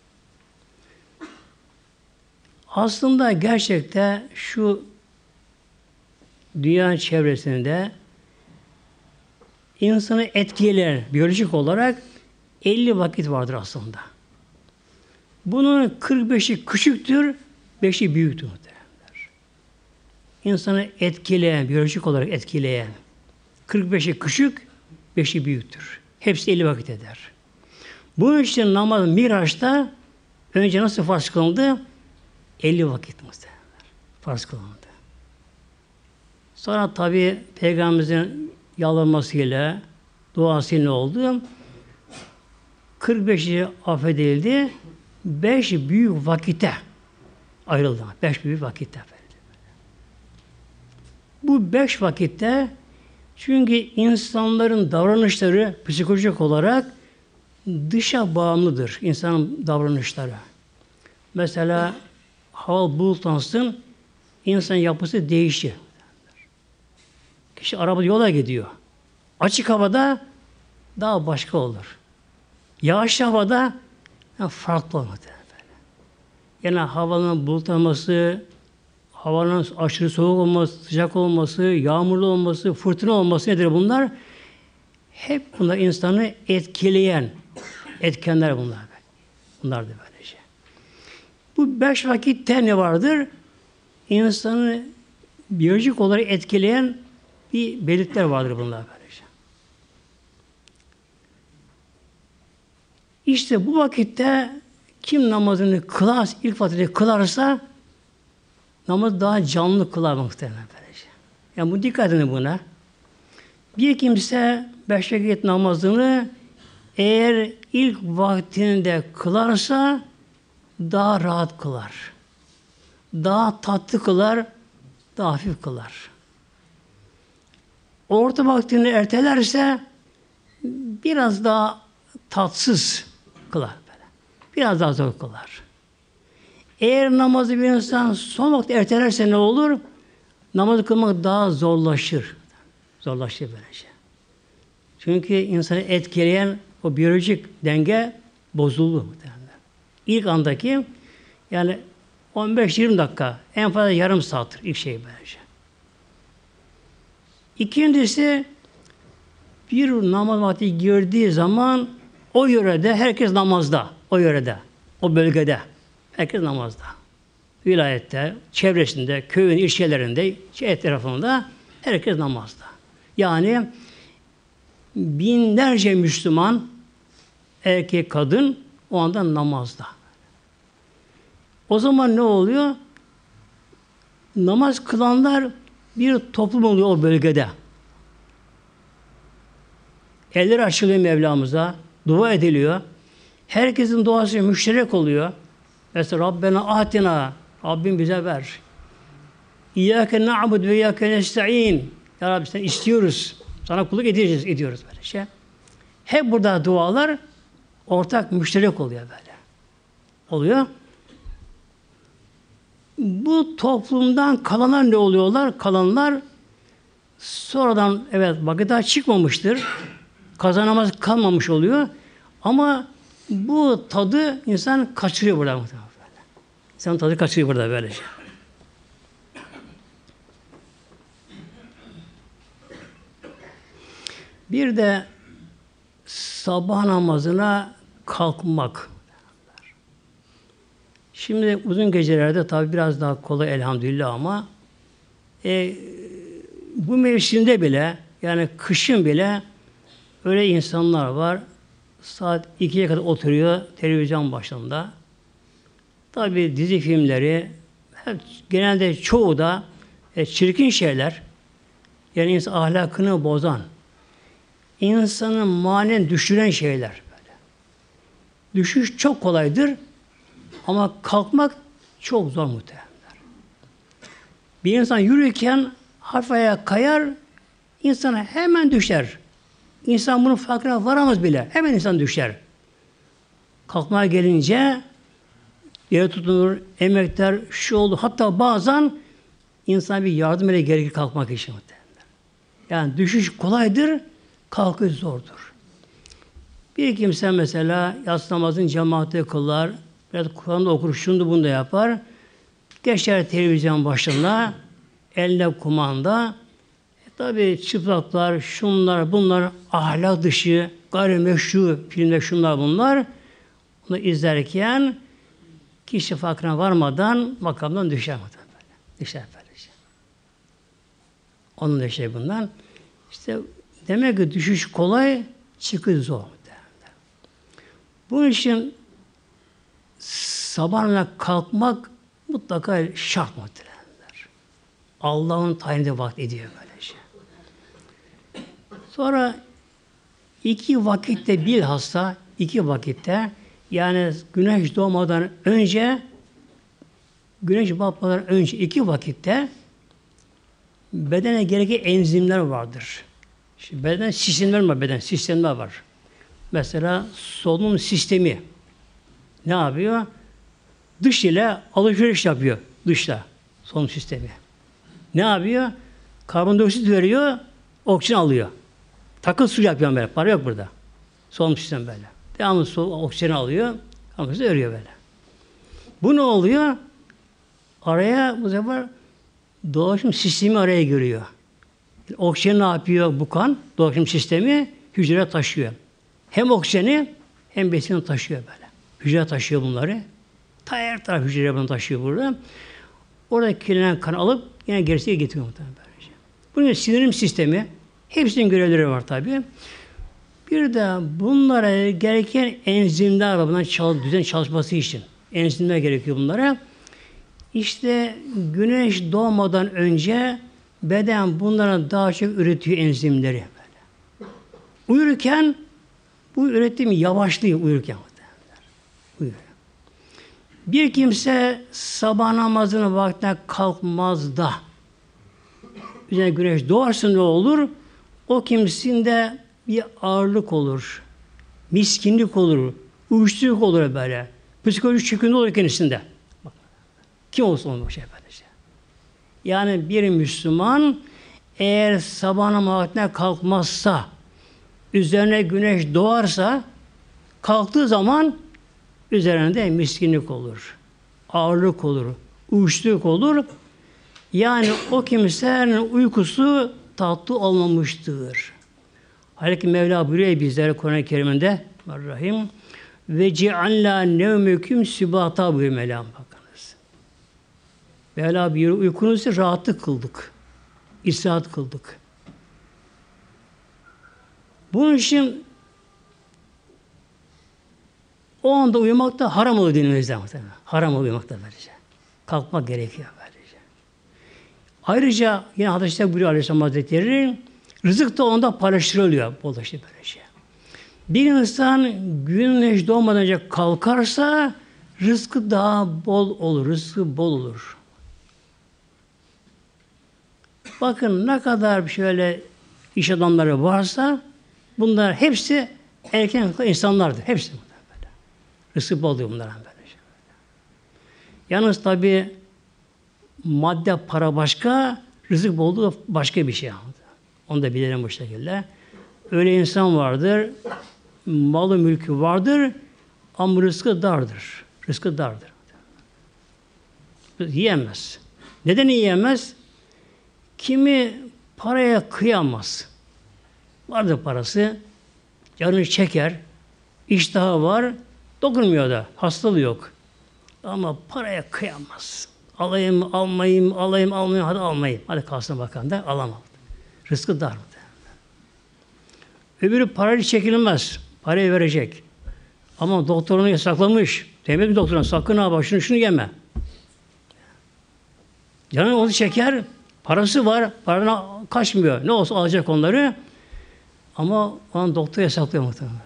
Aslında gerçekte şu dünya çevresinde insanı etkileyen biyolojik olarak 50 vakit vardır aslında. Bunun 45'i küçüktür, 5'i büyüktür. İnsanı etkileyen, biyolojik olarak etkileyen 45'i küçük, 5'i büyüktür. Hepsi 50 vakit eder. Bunun için namaz Miraç'ta önce nasıl farz kılındı? 50 vakit muhtemelen. Farz kılındı. Sonra tabi Peygamberimizin yalvarmasıyla, duasıyla ne oldu? 45'i affedildi. 5 büyük vakite ayrıldı. 5 büyük vakitte. Bu 5 vakitte çünkü insanların davranışları psikolojik olarak dışa bağımlıdır. İnsanın davranışları. Mesela hava bulutlansın, insan yapısı değişir. Kişi araba yola gidiyor. Açık havada daha başka olur. Yağışlı havada farklı olur. Yani havanın bulutlanması, havanın aşırı soğuk olması, sıcak olması, yağmurlu olması, fırtına olması nedir bunlar? Hep bunlar insanı etkileyen etkenler bunlar. Bunlar da böylece. Bu 5 vakitte ne vardır? İnsanı biyolojik olarak etkileyen bir belirtiler vardır bunlar böylece. İşte bu vakitte kim namazını kılar, ilk vakitte kılarsa namazı daha canlı kılar muhtemelen böylece. Yani bu dikkat edin buna. Bir kimse 5 vakit namazını eğer ilk vaktinde kılarsa daha rahat kılar. Daha tatlı kılar, daha hafif kılar. Orta vaktini ertelerse biraz daha tatsız kılar. Böyle. Biraz daha zor kılar. Eğer namazı bir insan son vakti ertelerse ne olur? Namazı kılmak daha zorlaşır. Zorlaşır böylece. Çünkü insanı etkileyen o biyolojik denge bozuldu. İlk andaki yani 15-20 dakika, en fazla yarım saattir ilk şey böylece. İkincisi bir namaz vakti girdiği zaman o yörede herkes namazda. O yörede, o bölgede herkes namazda. Vilayette, çevresinde, köyün, ilçelerinde, etrafında herkes namazda. Yani binlerce Müslüman erkek, kadın o anda namazda. O zaman ne oluyor? Namaz kılanlar bir toplum oluyor o bölgede. Eller açılıyor Mevlamıza, dua ediliyor. Herkesin duası müşterek oluyor. Mesela Rabbena atina, Rabbim bize ver. İyyâke na'budu ve iyyâke nesta'in. Ya Rabbi sen istiyoruz. Sana kulluk ediyoruz böyle şey. Hep burada dualar ortak müşterek oluyor böyle. Oluyor. Bu toplumdan kalanlar ne oluyorlar? Kalanlar sonradan evet vakit daha çıkmamıştır. Kaza namazı kalmamış oluyor. Ama bu tadı insan kaçırıyor burada. İnsan tadı kaçırıyor burada böylece. Bir de sabah namazına kalkmak. Şimdi uzun gecelerde tabi biraz daha kolay elhamdülillah ama bu mevsimde bile yani kışın bile öyle insanlar var saat 2'ye kadar oturuyor televizyon başında. Tabi dizi filmleri genelde çoğu da çirkin şeyler yani insan ahlakını bozan insanın manen düşüren şeyler böyle. Düşüş çok kolaydır ama kalkmak çok zor muhtemelen. Bir insan yürürken hafif ayağa kayar, insana hemen düşer. İnsan bunun farkına varamaz bile. Hemen insan düşer. Kalkmaya gelince yere tutunur, emekler, şu oldu. Hatta bazen insan bir yardım ile gerekir kalkmak için. Yani düşüş kolaydır, kalkış zordur. Bir kimse mesela yatsı namazını cemaatte kılar, biraz Kur'an'da okur, şunu bunu da yapar. Geçer televizyon başına, eline kumanda. Tabii çıplaklar, şunlar, bunlar ahlak dışı, gayrimeşru filmler, şunlar bunlar. Bunu izlerken kişi farkına varmadan makamdan düşer. Düşer böylece. Onun da şey bundan. İşte demek ki düşüş kolay, çıkış zor. Bunun için sabahına kalkmak mutlaka şart muhtemelenler. Allah'ın tayini vakit ediyor böylece. Sonra 2 vakitte bilhassa 2 vakitte yani güneş doğmadan önce güneş batmadan önce 2 vakitte bedene gereken enzimler vardır. Şimdi beden sistemler var, beden sistemler var. Mesela solunum sistemi ne yapıyor? dış ile alışveriş yapıyor. Dışla. Solunum sistemi. Ne yapıyor? Karbondioksit veriyor, oksijen alıyor. Takıl su yapıyor böyle. Para yok burada. Solunum sistemi böyle. Devamlı oksijeni alıyor. Karbondioksit veriyor böyle. Bu ne oluyor? Araya bu sefer dolaşım sistemi araya giriyor. Oksijen ne yapıyor bu kan? Dolaşım sistemi hücreye taşıyor. Hem oksijeni hem besini taşıyor böyle. Hücre taşıyor bunları. Her taraf hücre bunu taşıyor burada. Orada kirlenen kanı alıp yine gerisiye getiriyor muhtemelen böylece. Bunun sindirim sistemi, hepsinin görevleri var tabi. Bir de bunlara gereken enzimler var. Bunların düzen çalışması için. Enzimler gerekiyor bunlara. İşte güneş doğmadan önce beden bunlara daha çok üretiyor enzimleri. Böyle. Uyurken bu üretim yavaşlıyor uyurken. Uyuyor. Bir kimse sabah namazının vaktine kalkmaz da üzerine güneş doğarsa ne olur? O kimsinde bir ağırlık olur. Miskinlik olur. Uyuşturuculuk olur böyle. Psikolojik çöküntü olur kendisinde. Kim olsa olmuş şey böylece. Yani bir Müslüman eğer sabah namazı vaktine kalkmazsa, üzerine güneş doğarsa, kalktığı zaman üzerinde miskinlik olur, ağırlık olur, uyuşturuculuk olur. Yani o kimsenin uykusu tatlı olmamıştır. Halbuki Mevla buyuruyor bizlere Kur'an-ı Kerim'inde Rahim ve cealna nevmeküm sübata buyuruyor Mevla, bakınız. Mevla buyuruyor uykunuzu rahatlık kıldık. İstirahat kıldık. Bunun için o anda uyumak da haram oluyor dinimizde. Haram oluyor uyumak da böylece. Kalkmak gerekiyor böylece. Ayrıca yine hadiste buyuruyor Aleyhisselam Hazretleri, rızık da onda paylaştırılıyor. Bollaştı böylece. Bir insan güneş doğmadan önce kalkarsa rızkı daha bol olur. Rızkı bol olur. Bakın ne kadar şöyle iş adamları varsa bunlar hepsi erken insanlardır. Hepsi bunlar böyle. Rızkı bol oluyor bunlara böyle. Yalnız tabi madde para başka, rızık bolluğu başka bir şey. Onu da bilelim bu şekilde. Öyle insan vardır, malı mülkü vardır ama rızkı dardır. Rızkı dardır. Yiyemez. Neden yiyemez? Kimi paraya kıyamaz. Vardır parası, canını çeker, iştahı var, dokunmuyor da, hastalığı yok. Ama paraya kıyamaz. Alayım, almayayım, alayım, almayayım, hadi almayayım. Hadi kalsın bakan da alamam. Rızkı dar mı? Öbürü parayla çekilmez. Parayı verecek. Ama doktorunu yasaklamış. Demek mi doktoruna sakın ha bak şunu yeme. Canım onu çeker, parası var, parana kaçmıyor. Ne olsa alacak onları. Ama onu doktor yasaklıyor muhtemelen.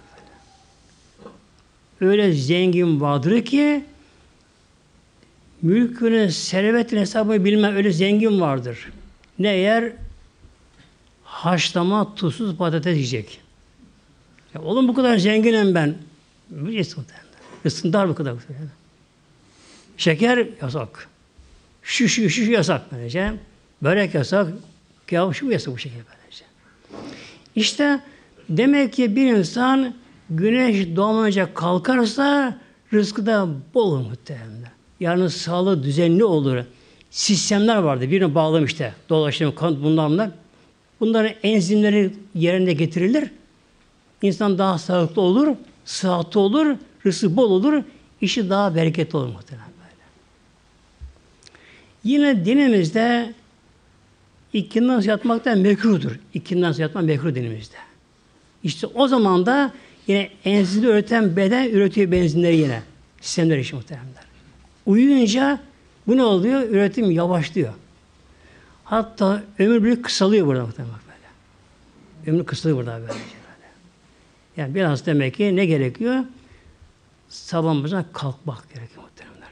Öyle zengin vardır ki mülkünün, servetin hesabını bilmem öyle zengin vardır. Ne yer? Haşlama tuzsuz patates yiyecek. Ya oğlum bu kadar zenginim ben. Isındar bu kadar. Şeker yasak. Şu yasak böylece. Börek yasak. Kebap şu yasak bu şekilde böylece. İşte demek ki bir insan güneş doğmadan önce kalkarsa rızkı da bol olur muhtemelen. Yani sağlığı düzenli olur. Sistemler vardı. Birine bağlam işte. Dolaşım, kan bunlar. Bunların enzimleri yerine getirilir. İnsan daha sağlıklı olur, sıhhatli olur, rızkı bol olur, işi daha bereketli olur muhtemelen böyle. Yine dinimizde ikinden sonra yatmak da mekruhdur. İkinden sonra yatmak mekruh dinimizde. İşte o zaman da yine enzimleri üreten beden üretiyor benzinleri yine. Sistemler işi muhtemelenler. Uyuyunca bu ne oluyor? Üretim yavaşlıyor. Hatta ömür bile kısalıyor burada muhtemelen böyle. Ömür kısalıyor burada böyle. Yani biraz demek ki ne gerekiyor? Sabahımızdan kalkmak gerekiyor muhtemelen.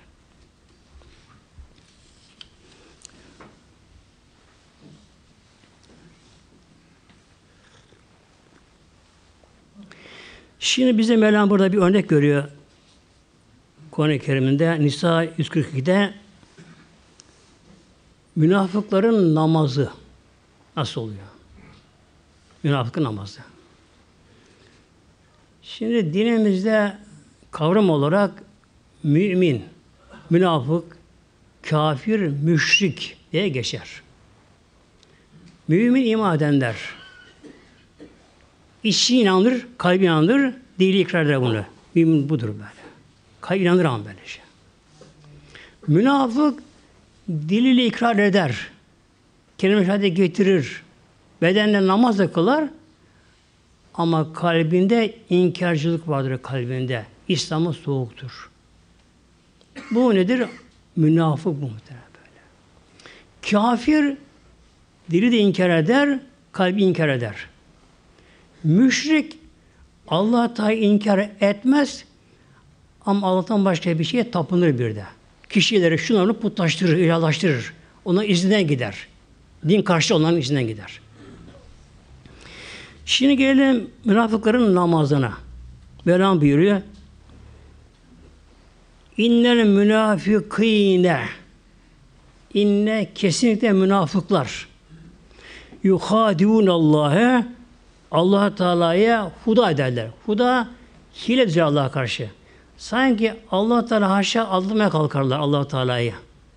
Şimdi bize Mevlam burada bir örnek görüyor. Kur'an-ı Kerim'inde Nisa 142'de münafıkların namazı nasıl oluyor? Münafıkın namazı. Şimdi dinimizde kavram olarak mümin, münafık, kafir, müşrik diye geçer. Mümin iman edenler. İçi inanır, kalbi inanır, dili ikrar eder bunu. Mümin budur böyle. Kalbi inanır ama böyle şey. Münafık diliyle ikrar eder. Kelime-i şehadet getirir. Bedenle namaz da kılar. Ama kalbinde inkarcılık vardır kalbinde. İslam'a soğuktur. Bu nedir? Münafık bu muhtemelen böyle. Kafir dili de inkar eder, kalbi inkar eder. Müşrik Allah Teala inkar etmez ama Allah'tan başka bir şeye tapınır bir de. Kişileri şunları putlaştırır, ilahlaştırır. Ona izinden gider. Din karşı onların izinden gider. Şimdi gelelim münafıkların namazına. Mevlam buyuruyor. İnnel münafikîne İnne kesinlikle münafıklar yuhâdûnallâhe Allah Teala'ya huda ederler. Huda hiledir Allah'a karşı. Sanki Allah Teala haşa aldırmaya kalkarlar Allah Teala'yı.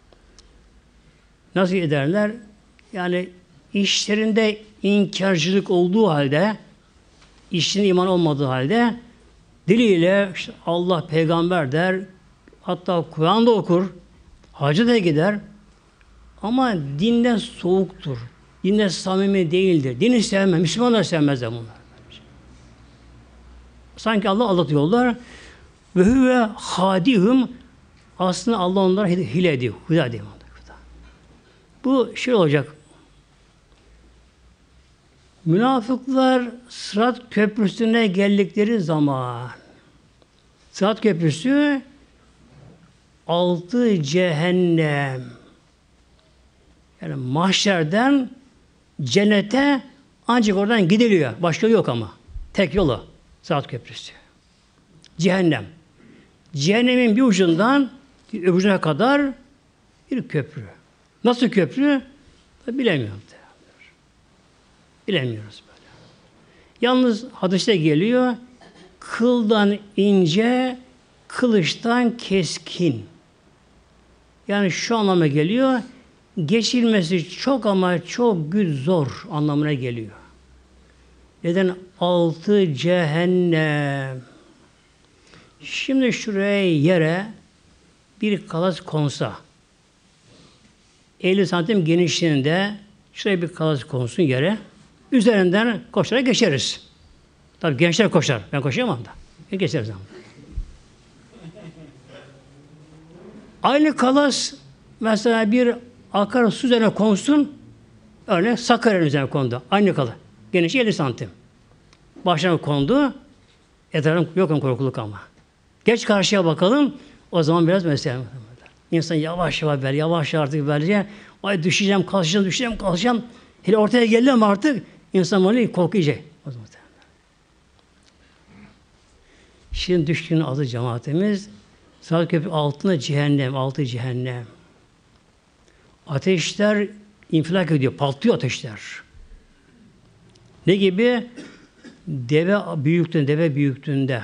Nasıl ederler? Yani işlerinde inkarcılık olduğu halde, işlerinde iman olmadığı halde diliyle işte Allah peygamber der, hatta Kur'an'da okur, hacı da gider ama dinden soğuktur. Dinden samimi değildir. Dini sevmez, Müslümanlar sevmezler bunlar. Sanki Allah aldatıyorlar. Ve huve hadihum aslında Allah onlara hile ediyor. Huda ediyor. Bu şey olacak. Münafıklar Sırat Köprüsü'ne geldikleri zaman Sırat Köprüsü 6 cehennem. Yani mahşerden cennete ancak oradan gidiliyor. Başka yok ama. Tek yolu Sırat Köprüsü. Cehennem. Cehennemin bir ucundan öbür ucuna kadar bir köprü. Nasıl köprü? Bilemiyorum. Bilemiyoruz böyle. Yalnız hadiste geliyor, kıldan ince, kılıçtan keskin. Yani şu anlama geliyor, geçilmesi çok ama çok güç zor anlamına geliyor. Neden? 6 cehennem. Şimdi şuraya yere bir kalas konsa, 50 santim genişliğinde şuraya bir kalas konsun yere, üzerinden koşarak geçeriz. Tabii gençler koşar. Ben koşamam da. Ben geçeriz ama. Aynı kalas mesela bir akarsu üzerine konsun, örneğin Sakarya'nın üzerine kondu. Aynı kalas. Genişliği 50 santim. Başına kondu. Etrafım yok korkuluk ama. Geç karşıya bakalım. O zaman biraz mesela İnsan yavaş yavaş yavaş artık böylece ay düşeceğim, kalkacağım. Hele ortaya geldim artık insan böyle korkacak. O zaman. Şimdi düşkünün adı cemaatimiz Sırat Köprü altında cehennem, 6 cehennem. Ateşler infilak ediyor, patlıyor ateşler. Ne gibi? Deve büyüklüğünde.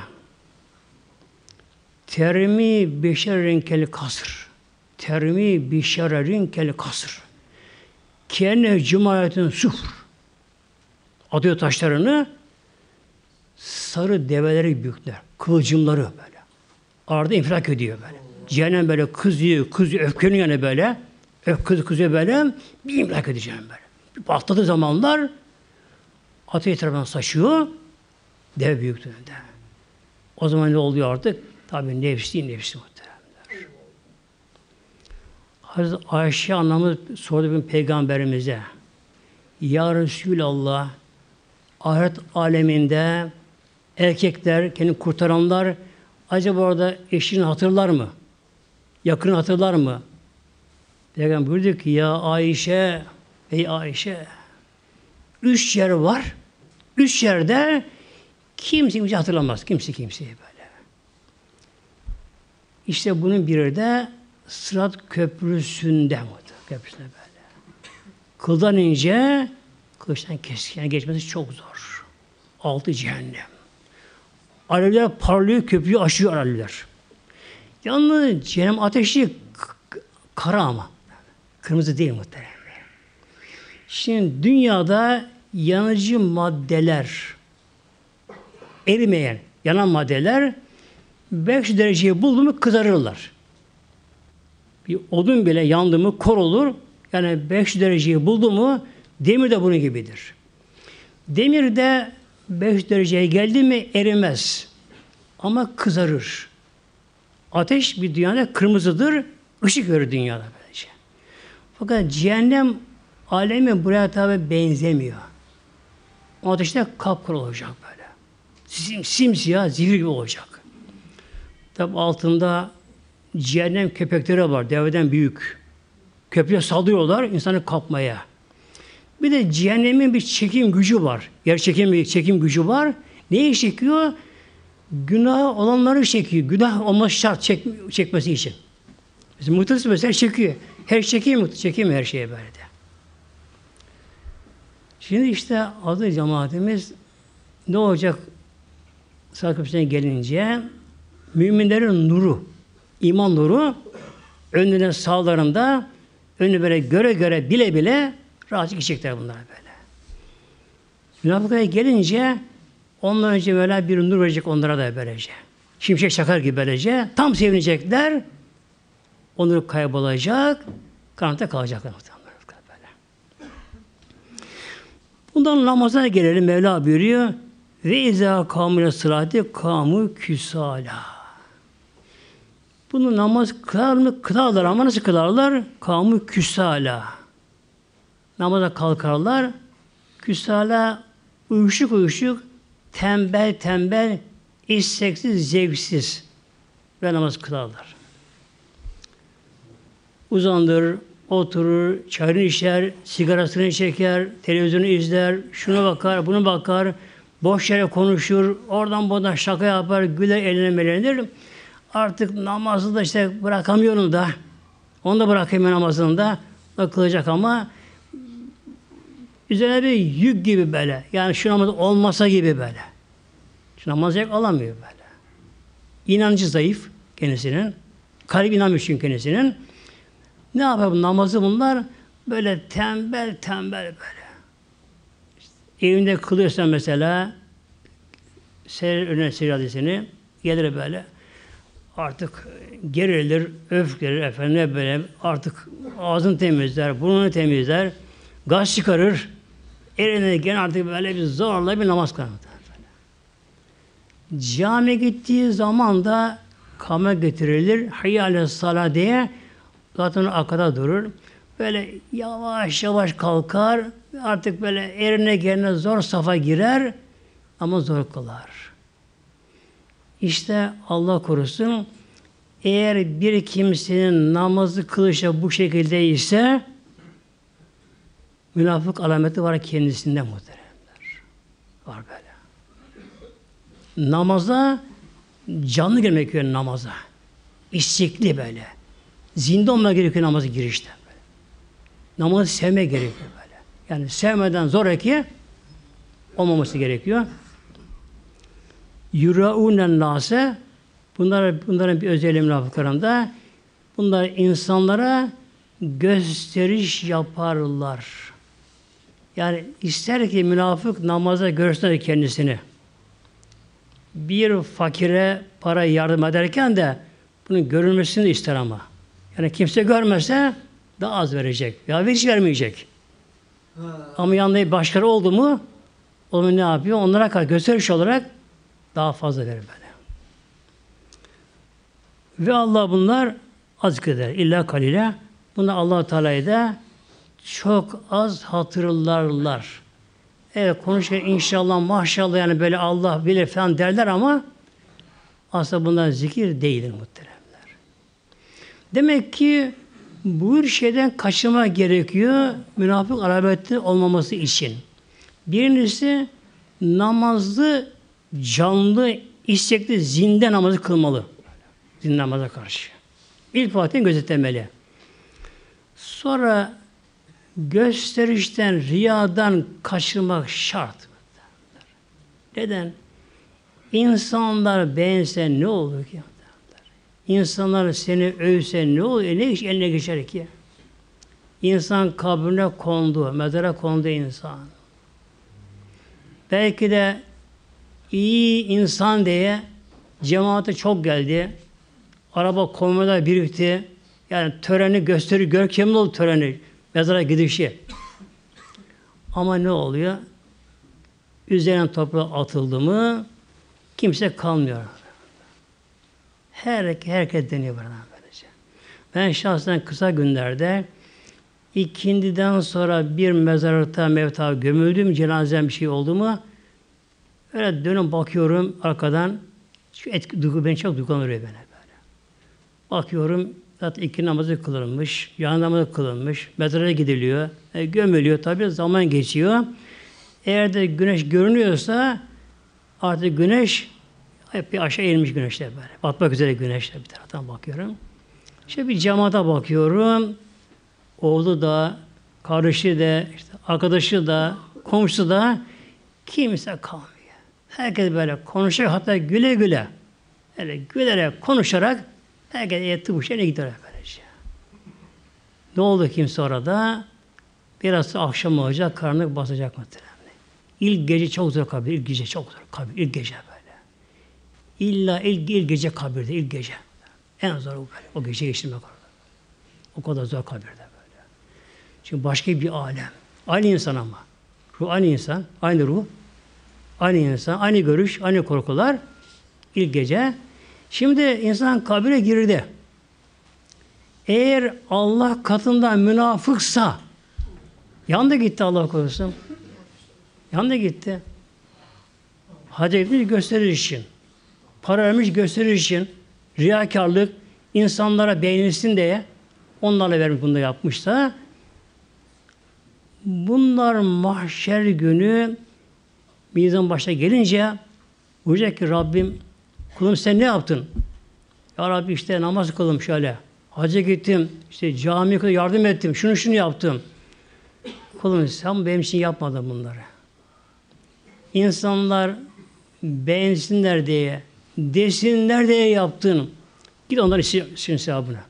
Termi beşerin kel kasır. Termi beşerin kel kasır. Kene cemayetin sufur. Atıyor taşlarını, sarı develeri büyükler. Kıvılcımları böyle. Arada infilak ediyor böyle. Cehennem böyle kızıyor, öfkeniyor yani böyle. Kızıyor böyle. Bir infilak edeceğim böyle. Bir patladığı zamanlar ateş tarafından saçıyor. Deve büyüklüğünde. O zaman ne oluyor artık? Tabii nefsi muhteremler. Hazreti Ayşe anamız sordu bir peygamberimize. Ya Resulallah, ahiret aleminde erkekler, kendini kurtaranlar acaba orada eşini hatırlar mı? Yakını hatırlar mı? Peygamber buyurdu ki ya Ayşe, ey Ayşe 3 yer var. 3 yerde kimse hatırlamaz. Kimseyi böyle. İşte bunun biri de Sırat Köprüsü'nde. Köprüsünde böyle. Kıldan ince, kılıçtan keskin. Yani geçmesi çok zor. Altı cehennem. Alevler parlıyor, köprüyü aşıyor alevler. Yalnız cehennem ateşi kara ama. Kırmızı değil muhtemelen. Şimdi dünyada yanıcı maddeler, erimeyen, yanan maddeler 5 dereceyi buldu mu kızarırlar. Bir odun bile yandı mı kor olur. Yani 5 dereceyi buldu mu demir de bunun gibidir. Demir de 5 dereceye geldi mi erimez. Ama kızarır. Ateş bir dünyada kırmızıdır. Işık verir dünyada böylece. Fakat cehennem alemi buraya tabi benzemiyor. O ateşte kapkara olacak böyle. Simsiyah, zifir gibi olacak. Tabi altında cehennem köpekleri var. Deveden büyük. Köpeğe saldırıyorlar insanı kapmaya. Bir de cehennemin bir çekim gücü var. Yer çekim gücü var. Neyi çekiyor? Günah olanları çekiyor. Günah olması şart çekmesi için. Bizim muhtemelen mesela çekiyor. Her çekeyim her şeye böyle de. Şimdi işte adı cemaatimiz ne olacak? Sırat Köprüsü'ne gelince müminlerin nuru, iman nuru önlerine sağlarında önü böyle göre bile rahatça gidecekler bunlar böyle. Münafıkaya gelince ondan önce böyle bir nur verecek onlara da böylece. Şimşek çakar gibi böylece. Tam sevinecekler. Onur kaybolacak. Karanlıkta kalacaklar. Böyle. Bundan namaza gelelim. Mevla buyuruyor. Ve izâ kâmûne sırâti kâmû küsâlâ. Bunu namaz kılarlar ama nasıl kılarlar? Kâmû küsâlâ. Namaza kalkarlar. Küsâlâ uyuşuk, tembel, isteksiz, zevksiz ve namaz kılarlar. Uzandır, oturur, çayını içer, sigarasını çeker, televizyonu izler, şuna bakar, buna bakar, boş yere konuşur, oradan buradan şaka yapar, güler, eğlenir. Artık namazı da işte bırakamıyorum da. Onu da bırakayım namazını da. Kılacak ama üzerine bir yük gibi böyle. Yani şu namaz olmasa gibi böyle. Şu namaz alamıyor böyle. İnancı zayıf kendisinin. Kalp inanmıyor çünkü kendisinin. Ne yapar bu namazı bunlar? Böyle tembel böyle. İşte evinde kılıyorsan mesela önüne secde hadisini gelir böyle. Artık gerilir, öfkelir efendim böyle artık ağzını temizler, burnunu temizler, gaz çıkarır. Eline gene artık böyle bir zorla bir namaz kılar. Camiye gittiği zaman da kâme getirilir. Hayya ales salâ diye zaten arkada durur. Böyle yavaş kalkar. Artık böyle erine geline zor safa girer ama zor kılar. İşte Allah korusun eğer bir kimsenin namazı kılışa bu şekilde ise münafık alameti var kendisinde muhteremler. Var böyle. Namaza canlı girmek gerekiyor namaza. İstekli böyle. Zinde olmak gerekiyor namazı girişte böyle. Namazı sevmek gerekiyor böyle. Yani sevmeden zoraki olmaması gerekiyor. Yurâûnen nâse bunların bir özelliği münafıklarında bunlar insanlara gösteriş yaparlar. Yani ister ki münafık namaza görsün kendisini. Bir fakire para yardım ederken de bunun görülmesini ister ama. Yani kimse görmese daha az verecek. Ya hiç vermeyecek. Ama yanında başkaları oldu mu onu ne yapıyor? Onlara karşı gösteriş olarak daha fazla verir böyle. Ve Allah bunlar az eder. İlla kalile. Bunu Allah Teala'yı da çok az hatırlarlar. Evet konuşurken inşallah maşallah yani böyle Allah bilir falan derler ama aslında bunlar zikir değildir muhteremler. Demek ki bu şeyden kaçınma gerekiyor münafık alameti olmaması için. Birincisi namazlı, canlı, istekli, zinde namazı kılmalı. namaza karşı. İlk vaktin gözetlemeli. Sonra gösterişten, riyadan kaçırmak şart. Neden? İnsanlar beğense ne olur ki? İnsanlar seni övse ne olur? Ne iş eline geçer ki? İnsan kabrine kondu, mezara kondu insan. Belki de iyi insan diye cemaate çok geldi. Araba konvoylar birikti. Yani töreni gösteri, görkemli oldu töreni. Mezara gidişi. Ama ne oluyor? Üzerine toprağa atıldı mı kimse kalmıyor. Herkes deniyor buradan böylece. Ben şahsen kısa günlerde ikindiden sonra bir mezarlıkta mevta gömüldüm, cenazem bir şey oldu mu öyle dönüp bakıyorum arkadan şu duygu beni çok duygulandırıyor böyle. Bakıyorum zaten iki namazı kılınmış, yan namazı kılınmış, mezara gidiliyor, gömülüyor tabi zaman geçiyor. Eğer de güneş görünüyorsa artık güneş hep bir aşağı eğilmiş güneşler böyle. Batmak üzere güneşler bir taraftan bakıyorum. İşte bir cemaate bakıyorum. Oğlu da, kardeşi de, işte arkadaşı da, komşusu da kimse kalmıyor. Herkes böyle konuşuyor hatta güle güle. Öyle gülerek, konuşarak herkes etti bu şeyine gider böylece. Ne oldu kimse orada? Biraz akşam olacak, karanlık basacak muhtemelen. İlk gece çok zor kabir, ilk gece çok zor kabir, ilk gece böyle. İlla ilk gece kabirde, ilk gece. En zor o böyle, o gece geçirmek orada. O kadar zor kabirde böyle. Çünkü başka bir alem. Aynı insan ama. Ruh aynı insan, aynı ruh. Aynı insan, aynı görüş, aynı korkular. İlk gece. Şimdi insan kabire girdi. Eğer Allah katında münafıksa yandı gitti Allah korusun. Yandı gitti. Hacı etmiş gösterir için. Para vermiş gösterir için. Riyakarlık insanlara beğenilsin diye onlarla vermiş bunu da yapmışsa bunlar mahşer günü mizan başına gelince buyuracak ki Rabbim kulum sen ne yaptın? Ya Rabbi işte namaz kıldım şöyle. Hacca gittim. İşte camiye yardım ettim. Şunu yaptım. Kulum sen benim için yapmadın bunları. İnsanlar beğensinler diye, desinler diye yaptın. Git onların işin sevabına.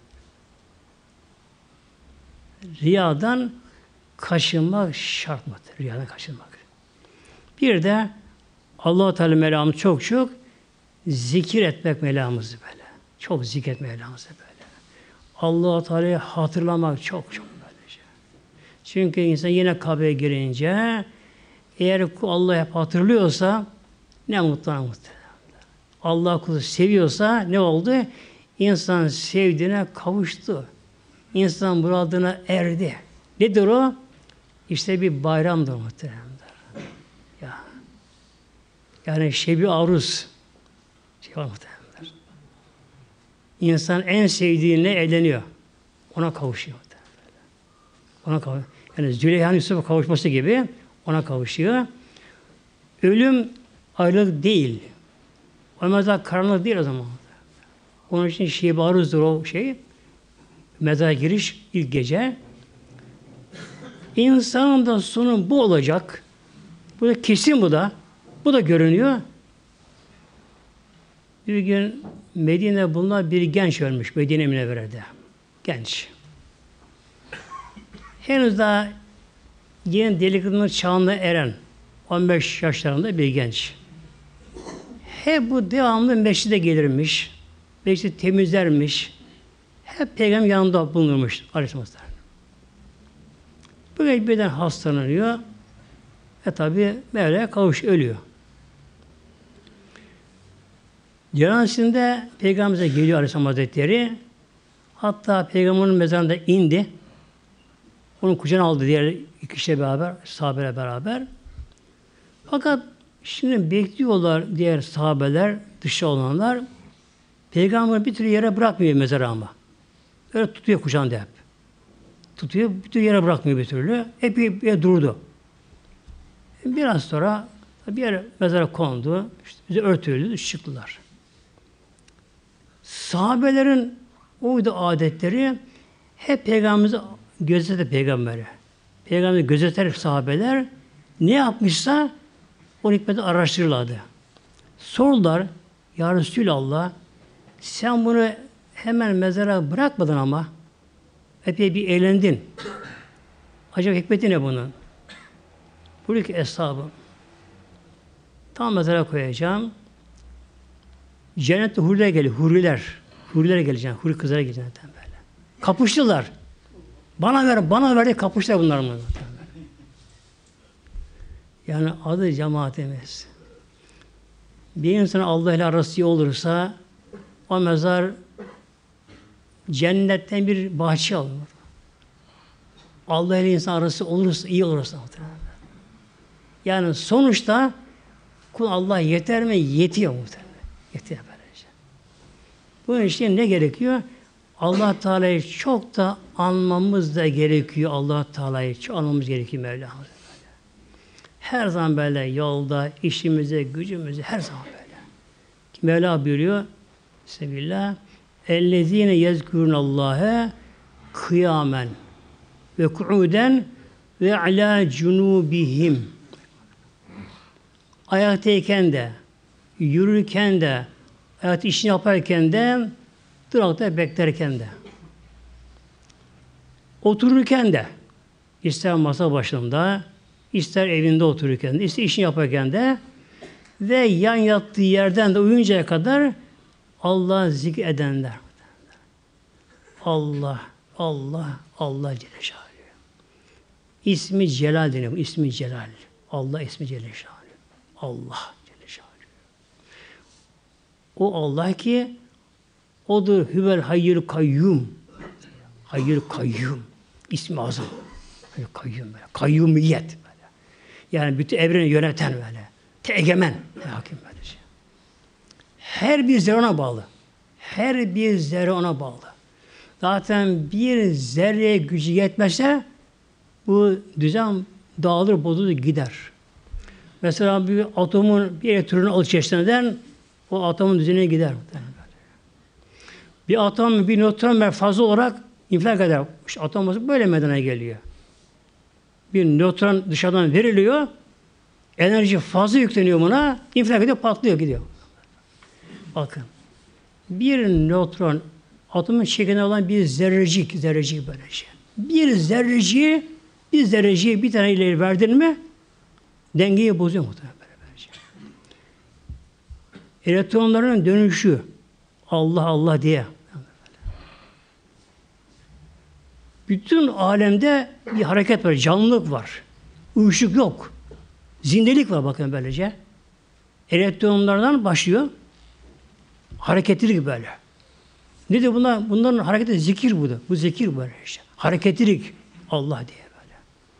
Riyadan kaçınmak şart mıdır? Riyadan kaçınmak. Bir de Allah-u Teala Mevlamızı çok zikir etmek Mevlamızı böyle. Çok zikretmek Mevlamızı böyle. Allah-u Teala'yı hatırlamak çok böylece. Çünkü insan yine kabre girince eğer Allah hep hatırlıyorsa ne mutlu. Allah kulu seviyorsa ne oldu? İnsan sevdiğine kavuştu. İnsan muradına erdi. Nedir o? İşte bir bayramdır muhteremler. Yani şebi aruz. Muhteremler. İnsan en sevdiğine evleniyor. Ona kavuşuyor. Ona kavuşuyor. Yani Züleyha'nın Yusuf'a kavuşması gibi ona kavuşuyor. Ölüm ayrılık değil. O mezar karanlık değil o zaman. Onun için şebi aruzdur o şey. Mezara giriş ilk gece. İnsanın da sonu bu olacak. Bu da kesin bu da. Bu da görünüyor. Bir gün Medine'de bulunan bir genç ölmüş. Medine Münevvere'de. Genç. Henüz daha yeni delikanlı çağına eren 15 yaşlarında bir genç. Hep bu devamlı mescide gelirmiş. Mescidi temizlermiş. Hep peygamber yanında bulunurmuş. Aleyhisselam. Böyle birden hastalanıyor. Tabi Mevla'ya ölüyor. Cenazesinde Peygamber'e geliyor Aleyhisselam Hazretleri. Hatta Peygamber'in mezarında indi. Onun kucağına aldı diğer iki kişiyle beraber, sahabeyle beraber. Fakat şimdi bekliyorlar diğer sahabeler, dışta olanlar. Peygamber bir türlü yere bırakmıyor mezarı ama. Öyle tutuyor kucağında hep. Tutuyor, bir türlü yere bırakmıyor bir türlü. Hep bir durdu. Biraz sonra bir yere mezara kondu. İşte bize örtüldü, çıktılar. Sahabelerin uydu adetleri hep Peygamberimizi gözetir peygamberi. Peygamberi gözeter sahabeler. Ne yapmışsa o hikmeti araştırırlardı. Sordular, Ya Resulallah, sen bunu hemen mezara bırakmadın ama epey bir eğlendin. Acaba hikmeti ne bunun? Buyuruyor ki eshabım, tam mezara koyacağım. Cennette huriler geliyor, huriler. Huriler gelecek, huri kızlara gelecek böyle. Kapıştılar. Bana ver diye kapıştılar bunlar mı? Yani adı cemaatimiz. Bir insan Allah ile arası iyi olursa o mezar cennetten bir bahçe olur. Allah ile insan arası olursa, iyi olursa. Yani sonuçta kul Allah yeter mi? Yetiyor muhtemelen. Yetiyor böylece. Bunun için ne gerekiyor? Allah Teala'yı çok da anmamız da gerekiyor. Allah Teala'yı çok anmamız gerekiyor Mevlamız. Her zaman böyle yolda, işimize, gücümüze her zaman böyle. Mevla buyuruyor Bismillah اَلَّذ۪ينَ يَذْكُرُونَ اللّٰهَ kıyamen ve ku'uden ve alâ cunûbihim. Ayaktayken de, yürürken de, hayat işini yaparken de, durakta beklerken de, otururken de, ister masa başında, ister evinde otururken de, ister işini yaparken de ve yan yattığı yerden de uyuncaya kadar Allah'ı zikredenler. Allah, Allah, Allah Celle Şanlı. İsmi Celal deniyor. İsmi Celal. Allah ismi Celle Şanlı. Allah Celle Şanlı. O Allah ki odur Hüvel Hayyül Kayyum. Hayyül Kayyum. İsmi azam. Kayyum böyle. Kayyumiyet böyle. Yani bütün evreni yöneten böyle. Egemen. Hakim böyle şey. Her bir zerre ona bağlı. Her bir zerre ona bağlı. Zaten bir zerreye gücü yetmezse bu düzen dağılır, bozulur, gider. Mesela bir atomun bir elektronunu alır içerisinden o atomun düzenine gider. Bir atom bir nötron fazla olarak infilak eder. İşte atom böyle meydana geliyor. Bir nötron dışarıdan veriliyor, enerji fazla yükleniyor buna, infilak ediyor, patlıyor, gidiyor. Bakın, bir nötron, atomun şeklinde olan bir zerrecik böyle şey. Bir zerreciği bir tane ileri verdin mi, dengeyi bozuyor muhtemelen böyle şey. Elektronların dönüşü, Allah Allah diye. Bütün alemde bir hareket var, canlılık var. Uyuşuk yok. Zindelik var bakın böylece. Elektronlardan başlıyor. Hareketlilik böyle. Nedir bunlar? Bunların hareketi zikir bu da. Bu zikir böyle işte. Hareketlilik Allah diye böyle.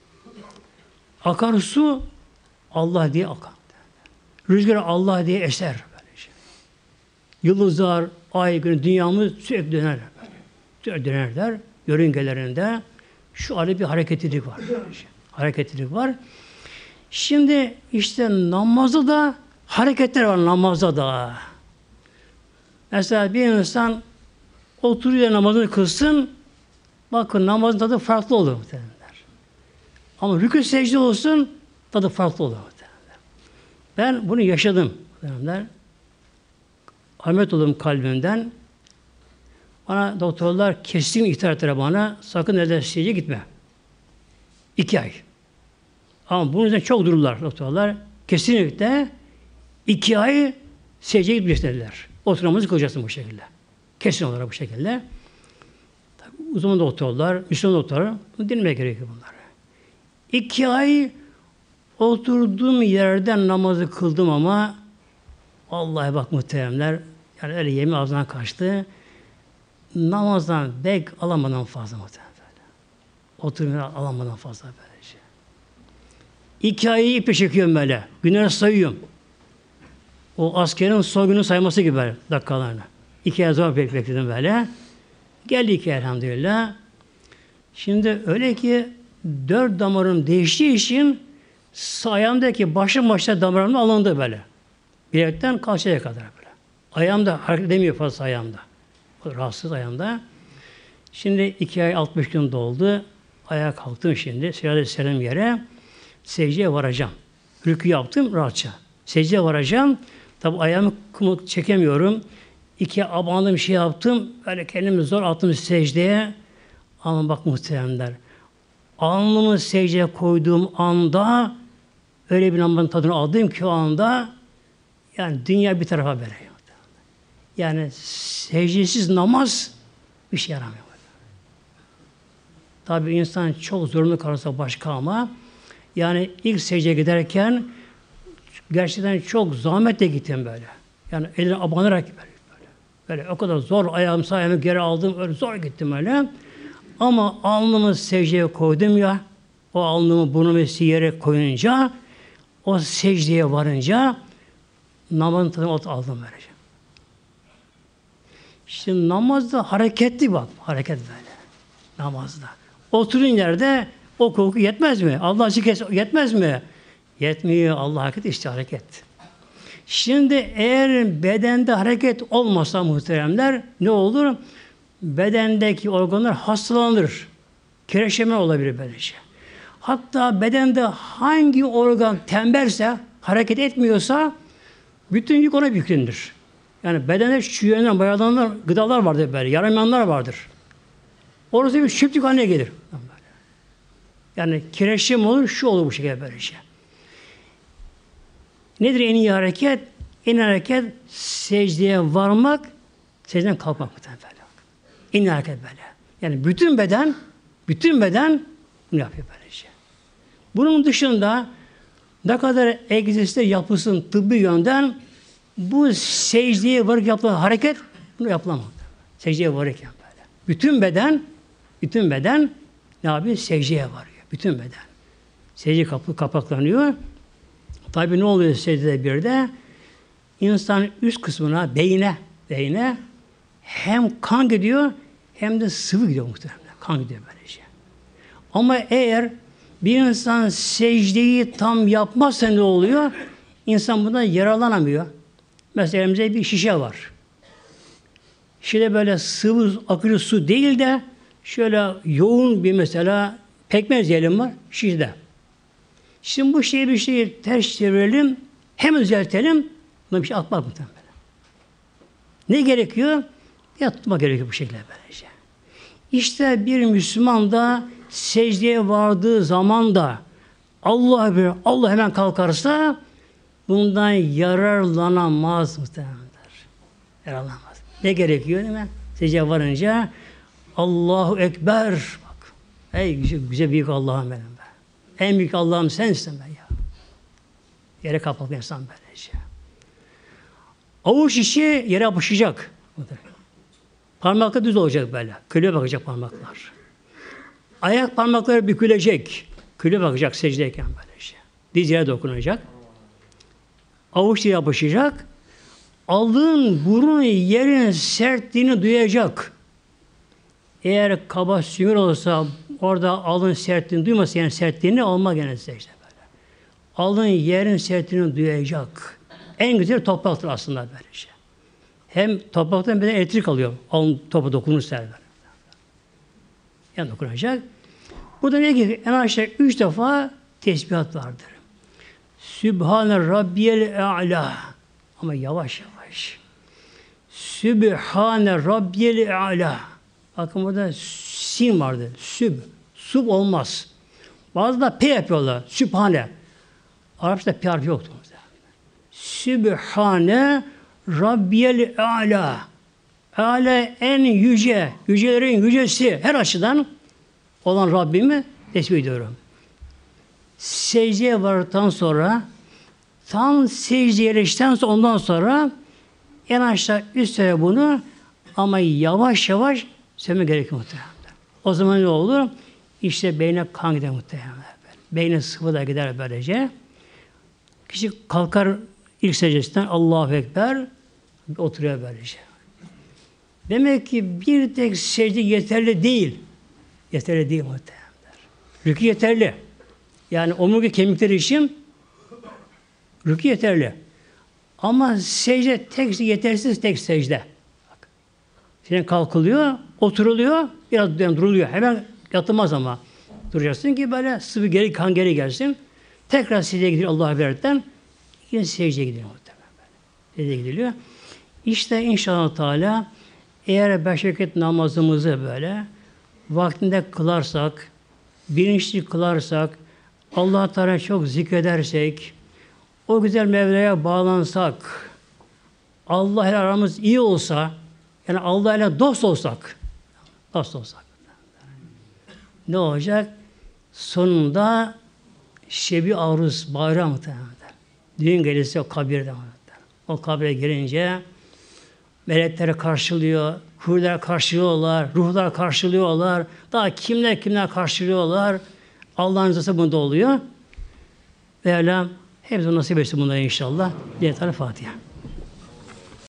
Akar su Allah diye akar. Rüzgar Allah diye eser böyle işte. Yıldızlar, ay, gün, dünyamız sürekli döner böyle. Sürekli dönerler. Yörüngelerinde şu ayrı bir hareketlilik var. Hareketlilik var. Şimdi işte namazda da hareketler var namazda da. Mesela bir insan oturuyor namazını kılsın, bakın namazın tadı farklı olur muhtemelenler. Ama rükû secde olsun, tadı farklı olur muhtemelenler. Ben bunu yaşadım muhtemelenler. Ahmet oldum kalbimden. Bana doktorlar kesin ihtar ettiler bana, sakın nereden secdeye gitme. 2 ay. Ama bunun üzerine çok dururlar doktorlar. Kesinlikle 2 ay secdeye gitmiş dediler. Oturmamızı kılacaksın bu şekilde. Kesin olarak bu şekilde. Tabii, uzman doktorlar, Müslüman doktorlar bunu dinlemeye gerekiyor bunları. 2 ay oturduğum yerden namazı kıldım ama Allah'a bak muhteremler, yani öyle yemin ağzından kaçtı. Namazdan bek alamadan fazla muhtemelen. Oturmaya alamadan fazla böyle şey. 2 ayı iple çekiyorum böyle. Günleri sayıyorum. O askerin son günü sayması gibi böyle dakikalarını. 2 ay zor bekledim böyle. Geldi 2 ay elhamdülillah. Şimdi öyle ki 4 damarım değiştiği için ayağımdaki başım başta damarım alındı böyle. Bilekten kalçaya kadar böyle. Ayağımda hareket edemiyor fazla ayağımda. Rahatsız ayağımda. Şimdi 2 ay 60 gün doldu. Ayağa kalktım şimdi. Secdeye selam yere. Secdeye varacağım. Rükû yaptım rahatça. Secdeye varacağım. Tabi ayağımı çekemiyorum. İki abandım bir şey yaptım. Böyle kendimi zor attım secdeye. Ama bak muhteremler. Alnımı secdeye koyduğum anda öyle bir namazın tadını aldım ki o anda yani dünya bir tarafa böyle. Yani secdesiz namaz bir şey yaramıyor. Tabi insan çok zorunlu kalırsa başka ama yani ilk secdeye giderken gerçekten çok zahmetle gittim böyle. Yani eline abanarak böyle o kadar zor ayağımı ayağımı geri aldım öyle zor gittim öyle. Ama alnımı secdeye koydum ya o alnımı burnumu yere koyunca o secdeye varınca namazın tadını aldım böylece. Şimdi namazda hareketli bak. Hareket böyle. Namazda. Oturun yerde o koku yetmez mi? Allah aşkına yetmez mi? Yetmiyor. Allah hareket işte hareket. Şimdi eğer bedende hareket olmasa muhteremler ne olur? Bedendeki organlar hastalanır. Kireçleme olabilir böylece. Hatta bedende hangi organ tembelse, hareket etmiyorsa bütün yük ona yüklenir. Yani bedende çiğnenen, bayılanlar, gıdalar vardır böyle, yaramayanlar vardır. Orası bir çöplük haline gelir. Yani kireçleme olur, şu olur bu şekilde böylece. Nedir en iyi hareket? En iyi hareket secdeye varmak, secdeden kalkmak. En iyi hareket böyle. Yani bütün beden bunu yapıyor böylece. Bunun dışında ne kadar egzersizler yapılsın tıbbi yönden bu secdeye varıp yapılan hareket bunu yapılamaz. Secdeye varırken böyle. Bütün beden ne yapıyor? Secdeye varıyor. Bütün beden. Secde kapaklanıyor. Tabi ne oluyor secdede bir de? İnsanın üst kısmına, beyne hem kan gidiyor hem de sıvı gidiyor muhtemelen. Kan gidiyor böylece. Ama eğer bir insan secdeyi tam yapmazsa ne oluyor? İnsan bundan yararlanamıyor. Mesela elimizde bir şişe var. Şişede böyle sıvı, akıcı su değil de şöyle yoğun bir mesela pekmez diyelim var şişede. Şimdi bu şeyi bir şeyi ters çevirelim, hem düzeltelim, buna bir şey atmak muhtemelen. Ne gerekiyor? Ya tutmak gerekiyor bu şekilde böylece. İşte bir Müslüman da secdeye vardığı zaman da Allah hemen kalkarsa bundan yararlanamaz muhtemelenler. Yararlanamaz. Ne gerekiyor değil mi? Secdeye varınca Allahu Ekber. Bak. Ey güzel büyük Allah'ım benim be. En büyük Allah'ım sensin ben ya. Yere kapalı insan böylece. Avuç içi yere yapışacak. Parmaklar düz olacak böyle. Küle bakacak parmaklar. Ayak parmakları bükülecek. Küle bakacak secdeyken böylece. Diz yere dokunacak. Avuç içi yapışacak. Alın burun yerin sertliğini duyacak. Eğer kaba sümür olsa orada alın sertliğini duymasa yani sertliğini olma gene secde böyle. Alın yerin sertliğini duyacak. En güzel topraktır aslında böylece. Hem topraktan bir de elektrik alıyor. Alın topa dokunursa böyle. Yani dokunacak. Burada ne ki en aşağı 3 defa tesbihat vardır. Sübhane Rabbiyel A'la. Ama yavaş yavaş. Sübhane Rabbiyel A'la. Bakın burada sin vardı. Sub olmaz. Bazı da P yapıyorlar. Sübhane. Arapçada P harfi yoktu. Sübhane Rabbiyel A'la. A'la en yüce. Yücelerin yücesi. Her açıdan olan Rabbimi tesbih ediyorum. Secdeye vardıktan sonra tam secdeye erişten sonra ondan sonra en aşağı üstte bunu ama yavaş yavaş söylemek gerekiyor muhtemelen. O zaman ne olur? İşte beyne kan gider muhtemelen. Beyne sıvı da gider böylece. Kişi kalkar ilk secdesinden Allahu Ekber oturuyor böylece. Demek ki bir tek secde yeterli değil. Yeterli değil muhtemelen. Rükû yeterli. Yani omurga kemikleri için rükû yeterli. Ama secde tek yetersiz tek secde. Bak. Şimdi kalkılıyor, oturuluyor, biraz duruluyor. Hemen yatılmaz ama. Duracaksın ki böyle sıvı geri, kan geri gelsin. Tekrar secdeye gidiyor Allah'a verirken. Yine secdeye gidiyor muhtemelen böyle. Secdeye gidiliyor. İşte inşallah Teala eğer beş vakit namazımızı böyle vaktinde kılarsak, bilinçli kılarsak, Allah Teala çok zikredersek, o güzel Mevla'ya bağlansak, Allah ile aramız iyi olsa, yani Allah ile dost olsak, ne olacak? Sonunda Şebi Aruz, bayram muhtemelen. Düğün gelirse o kabirde muhtemelen. O kabire girince melekleri karşılıyor, huriler karşılıyorlar, ruhlar karşılıyorlar, daha kimler karşılıyorlar. Allah'ın rızası bunda oluyor. Mevlam hepsi nasip etsin bunları inşallah. Lillahi Teala Fatiha.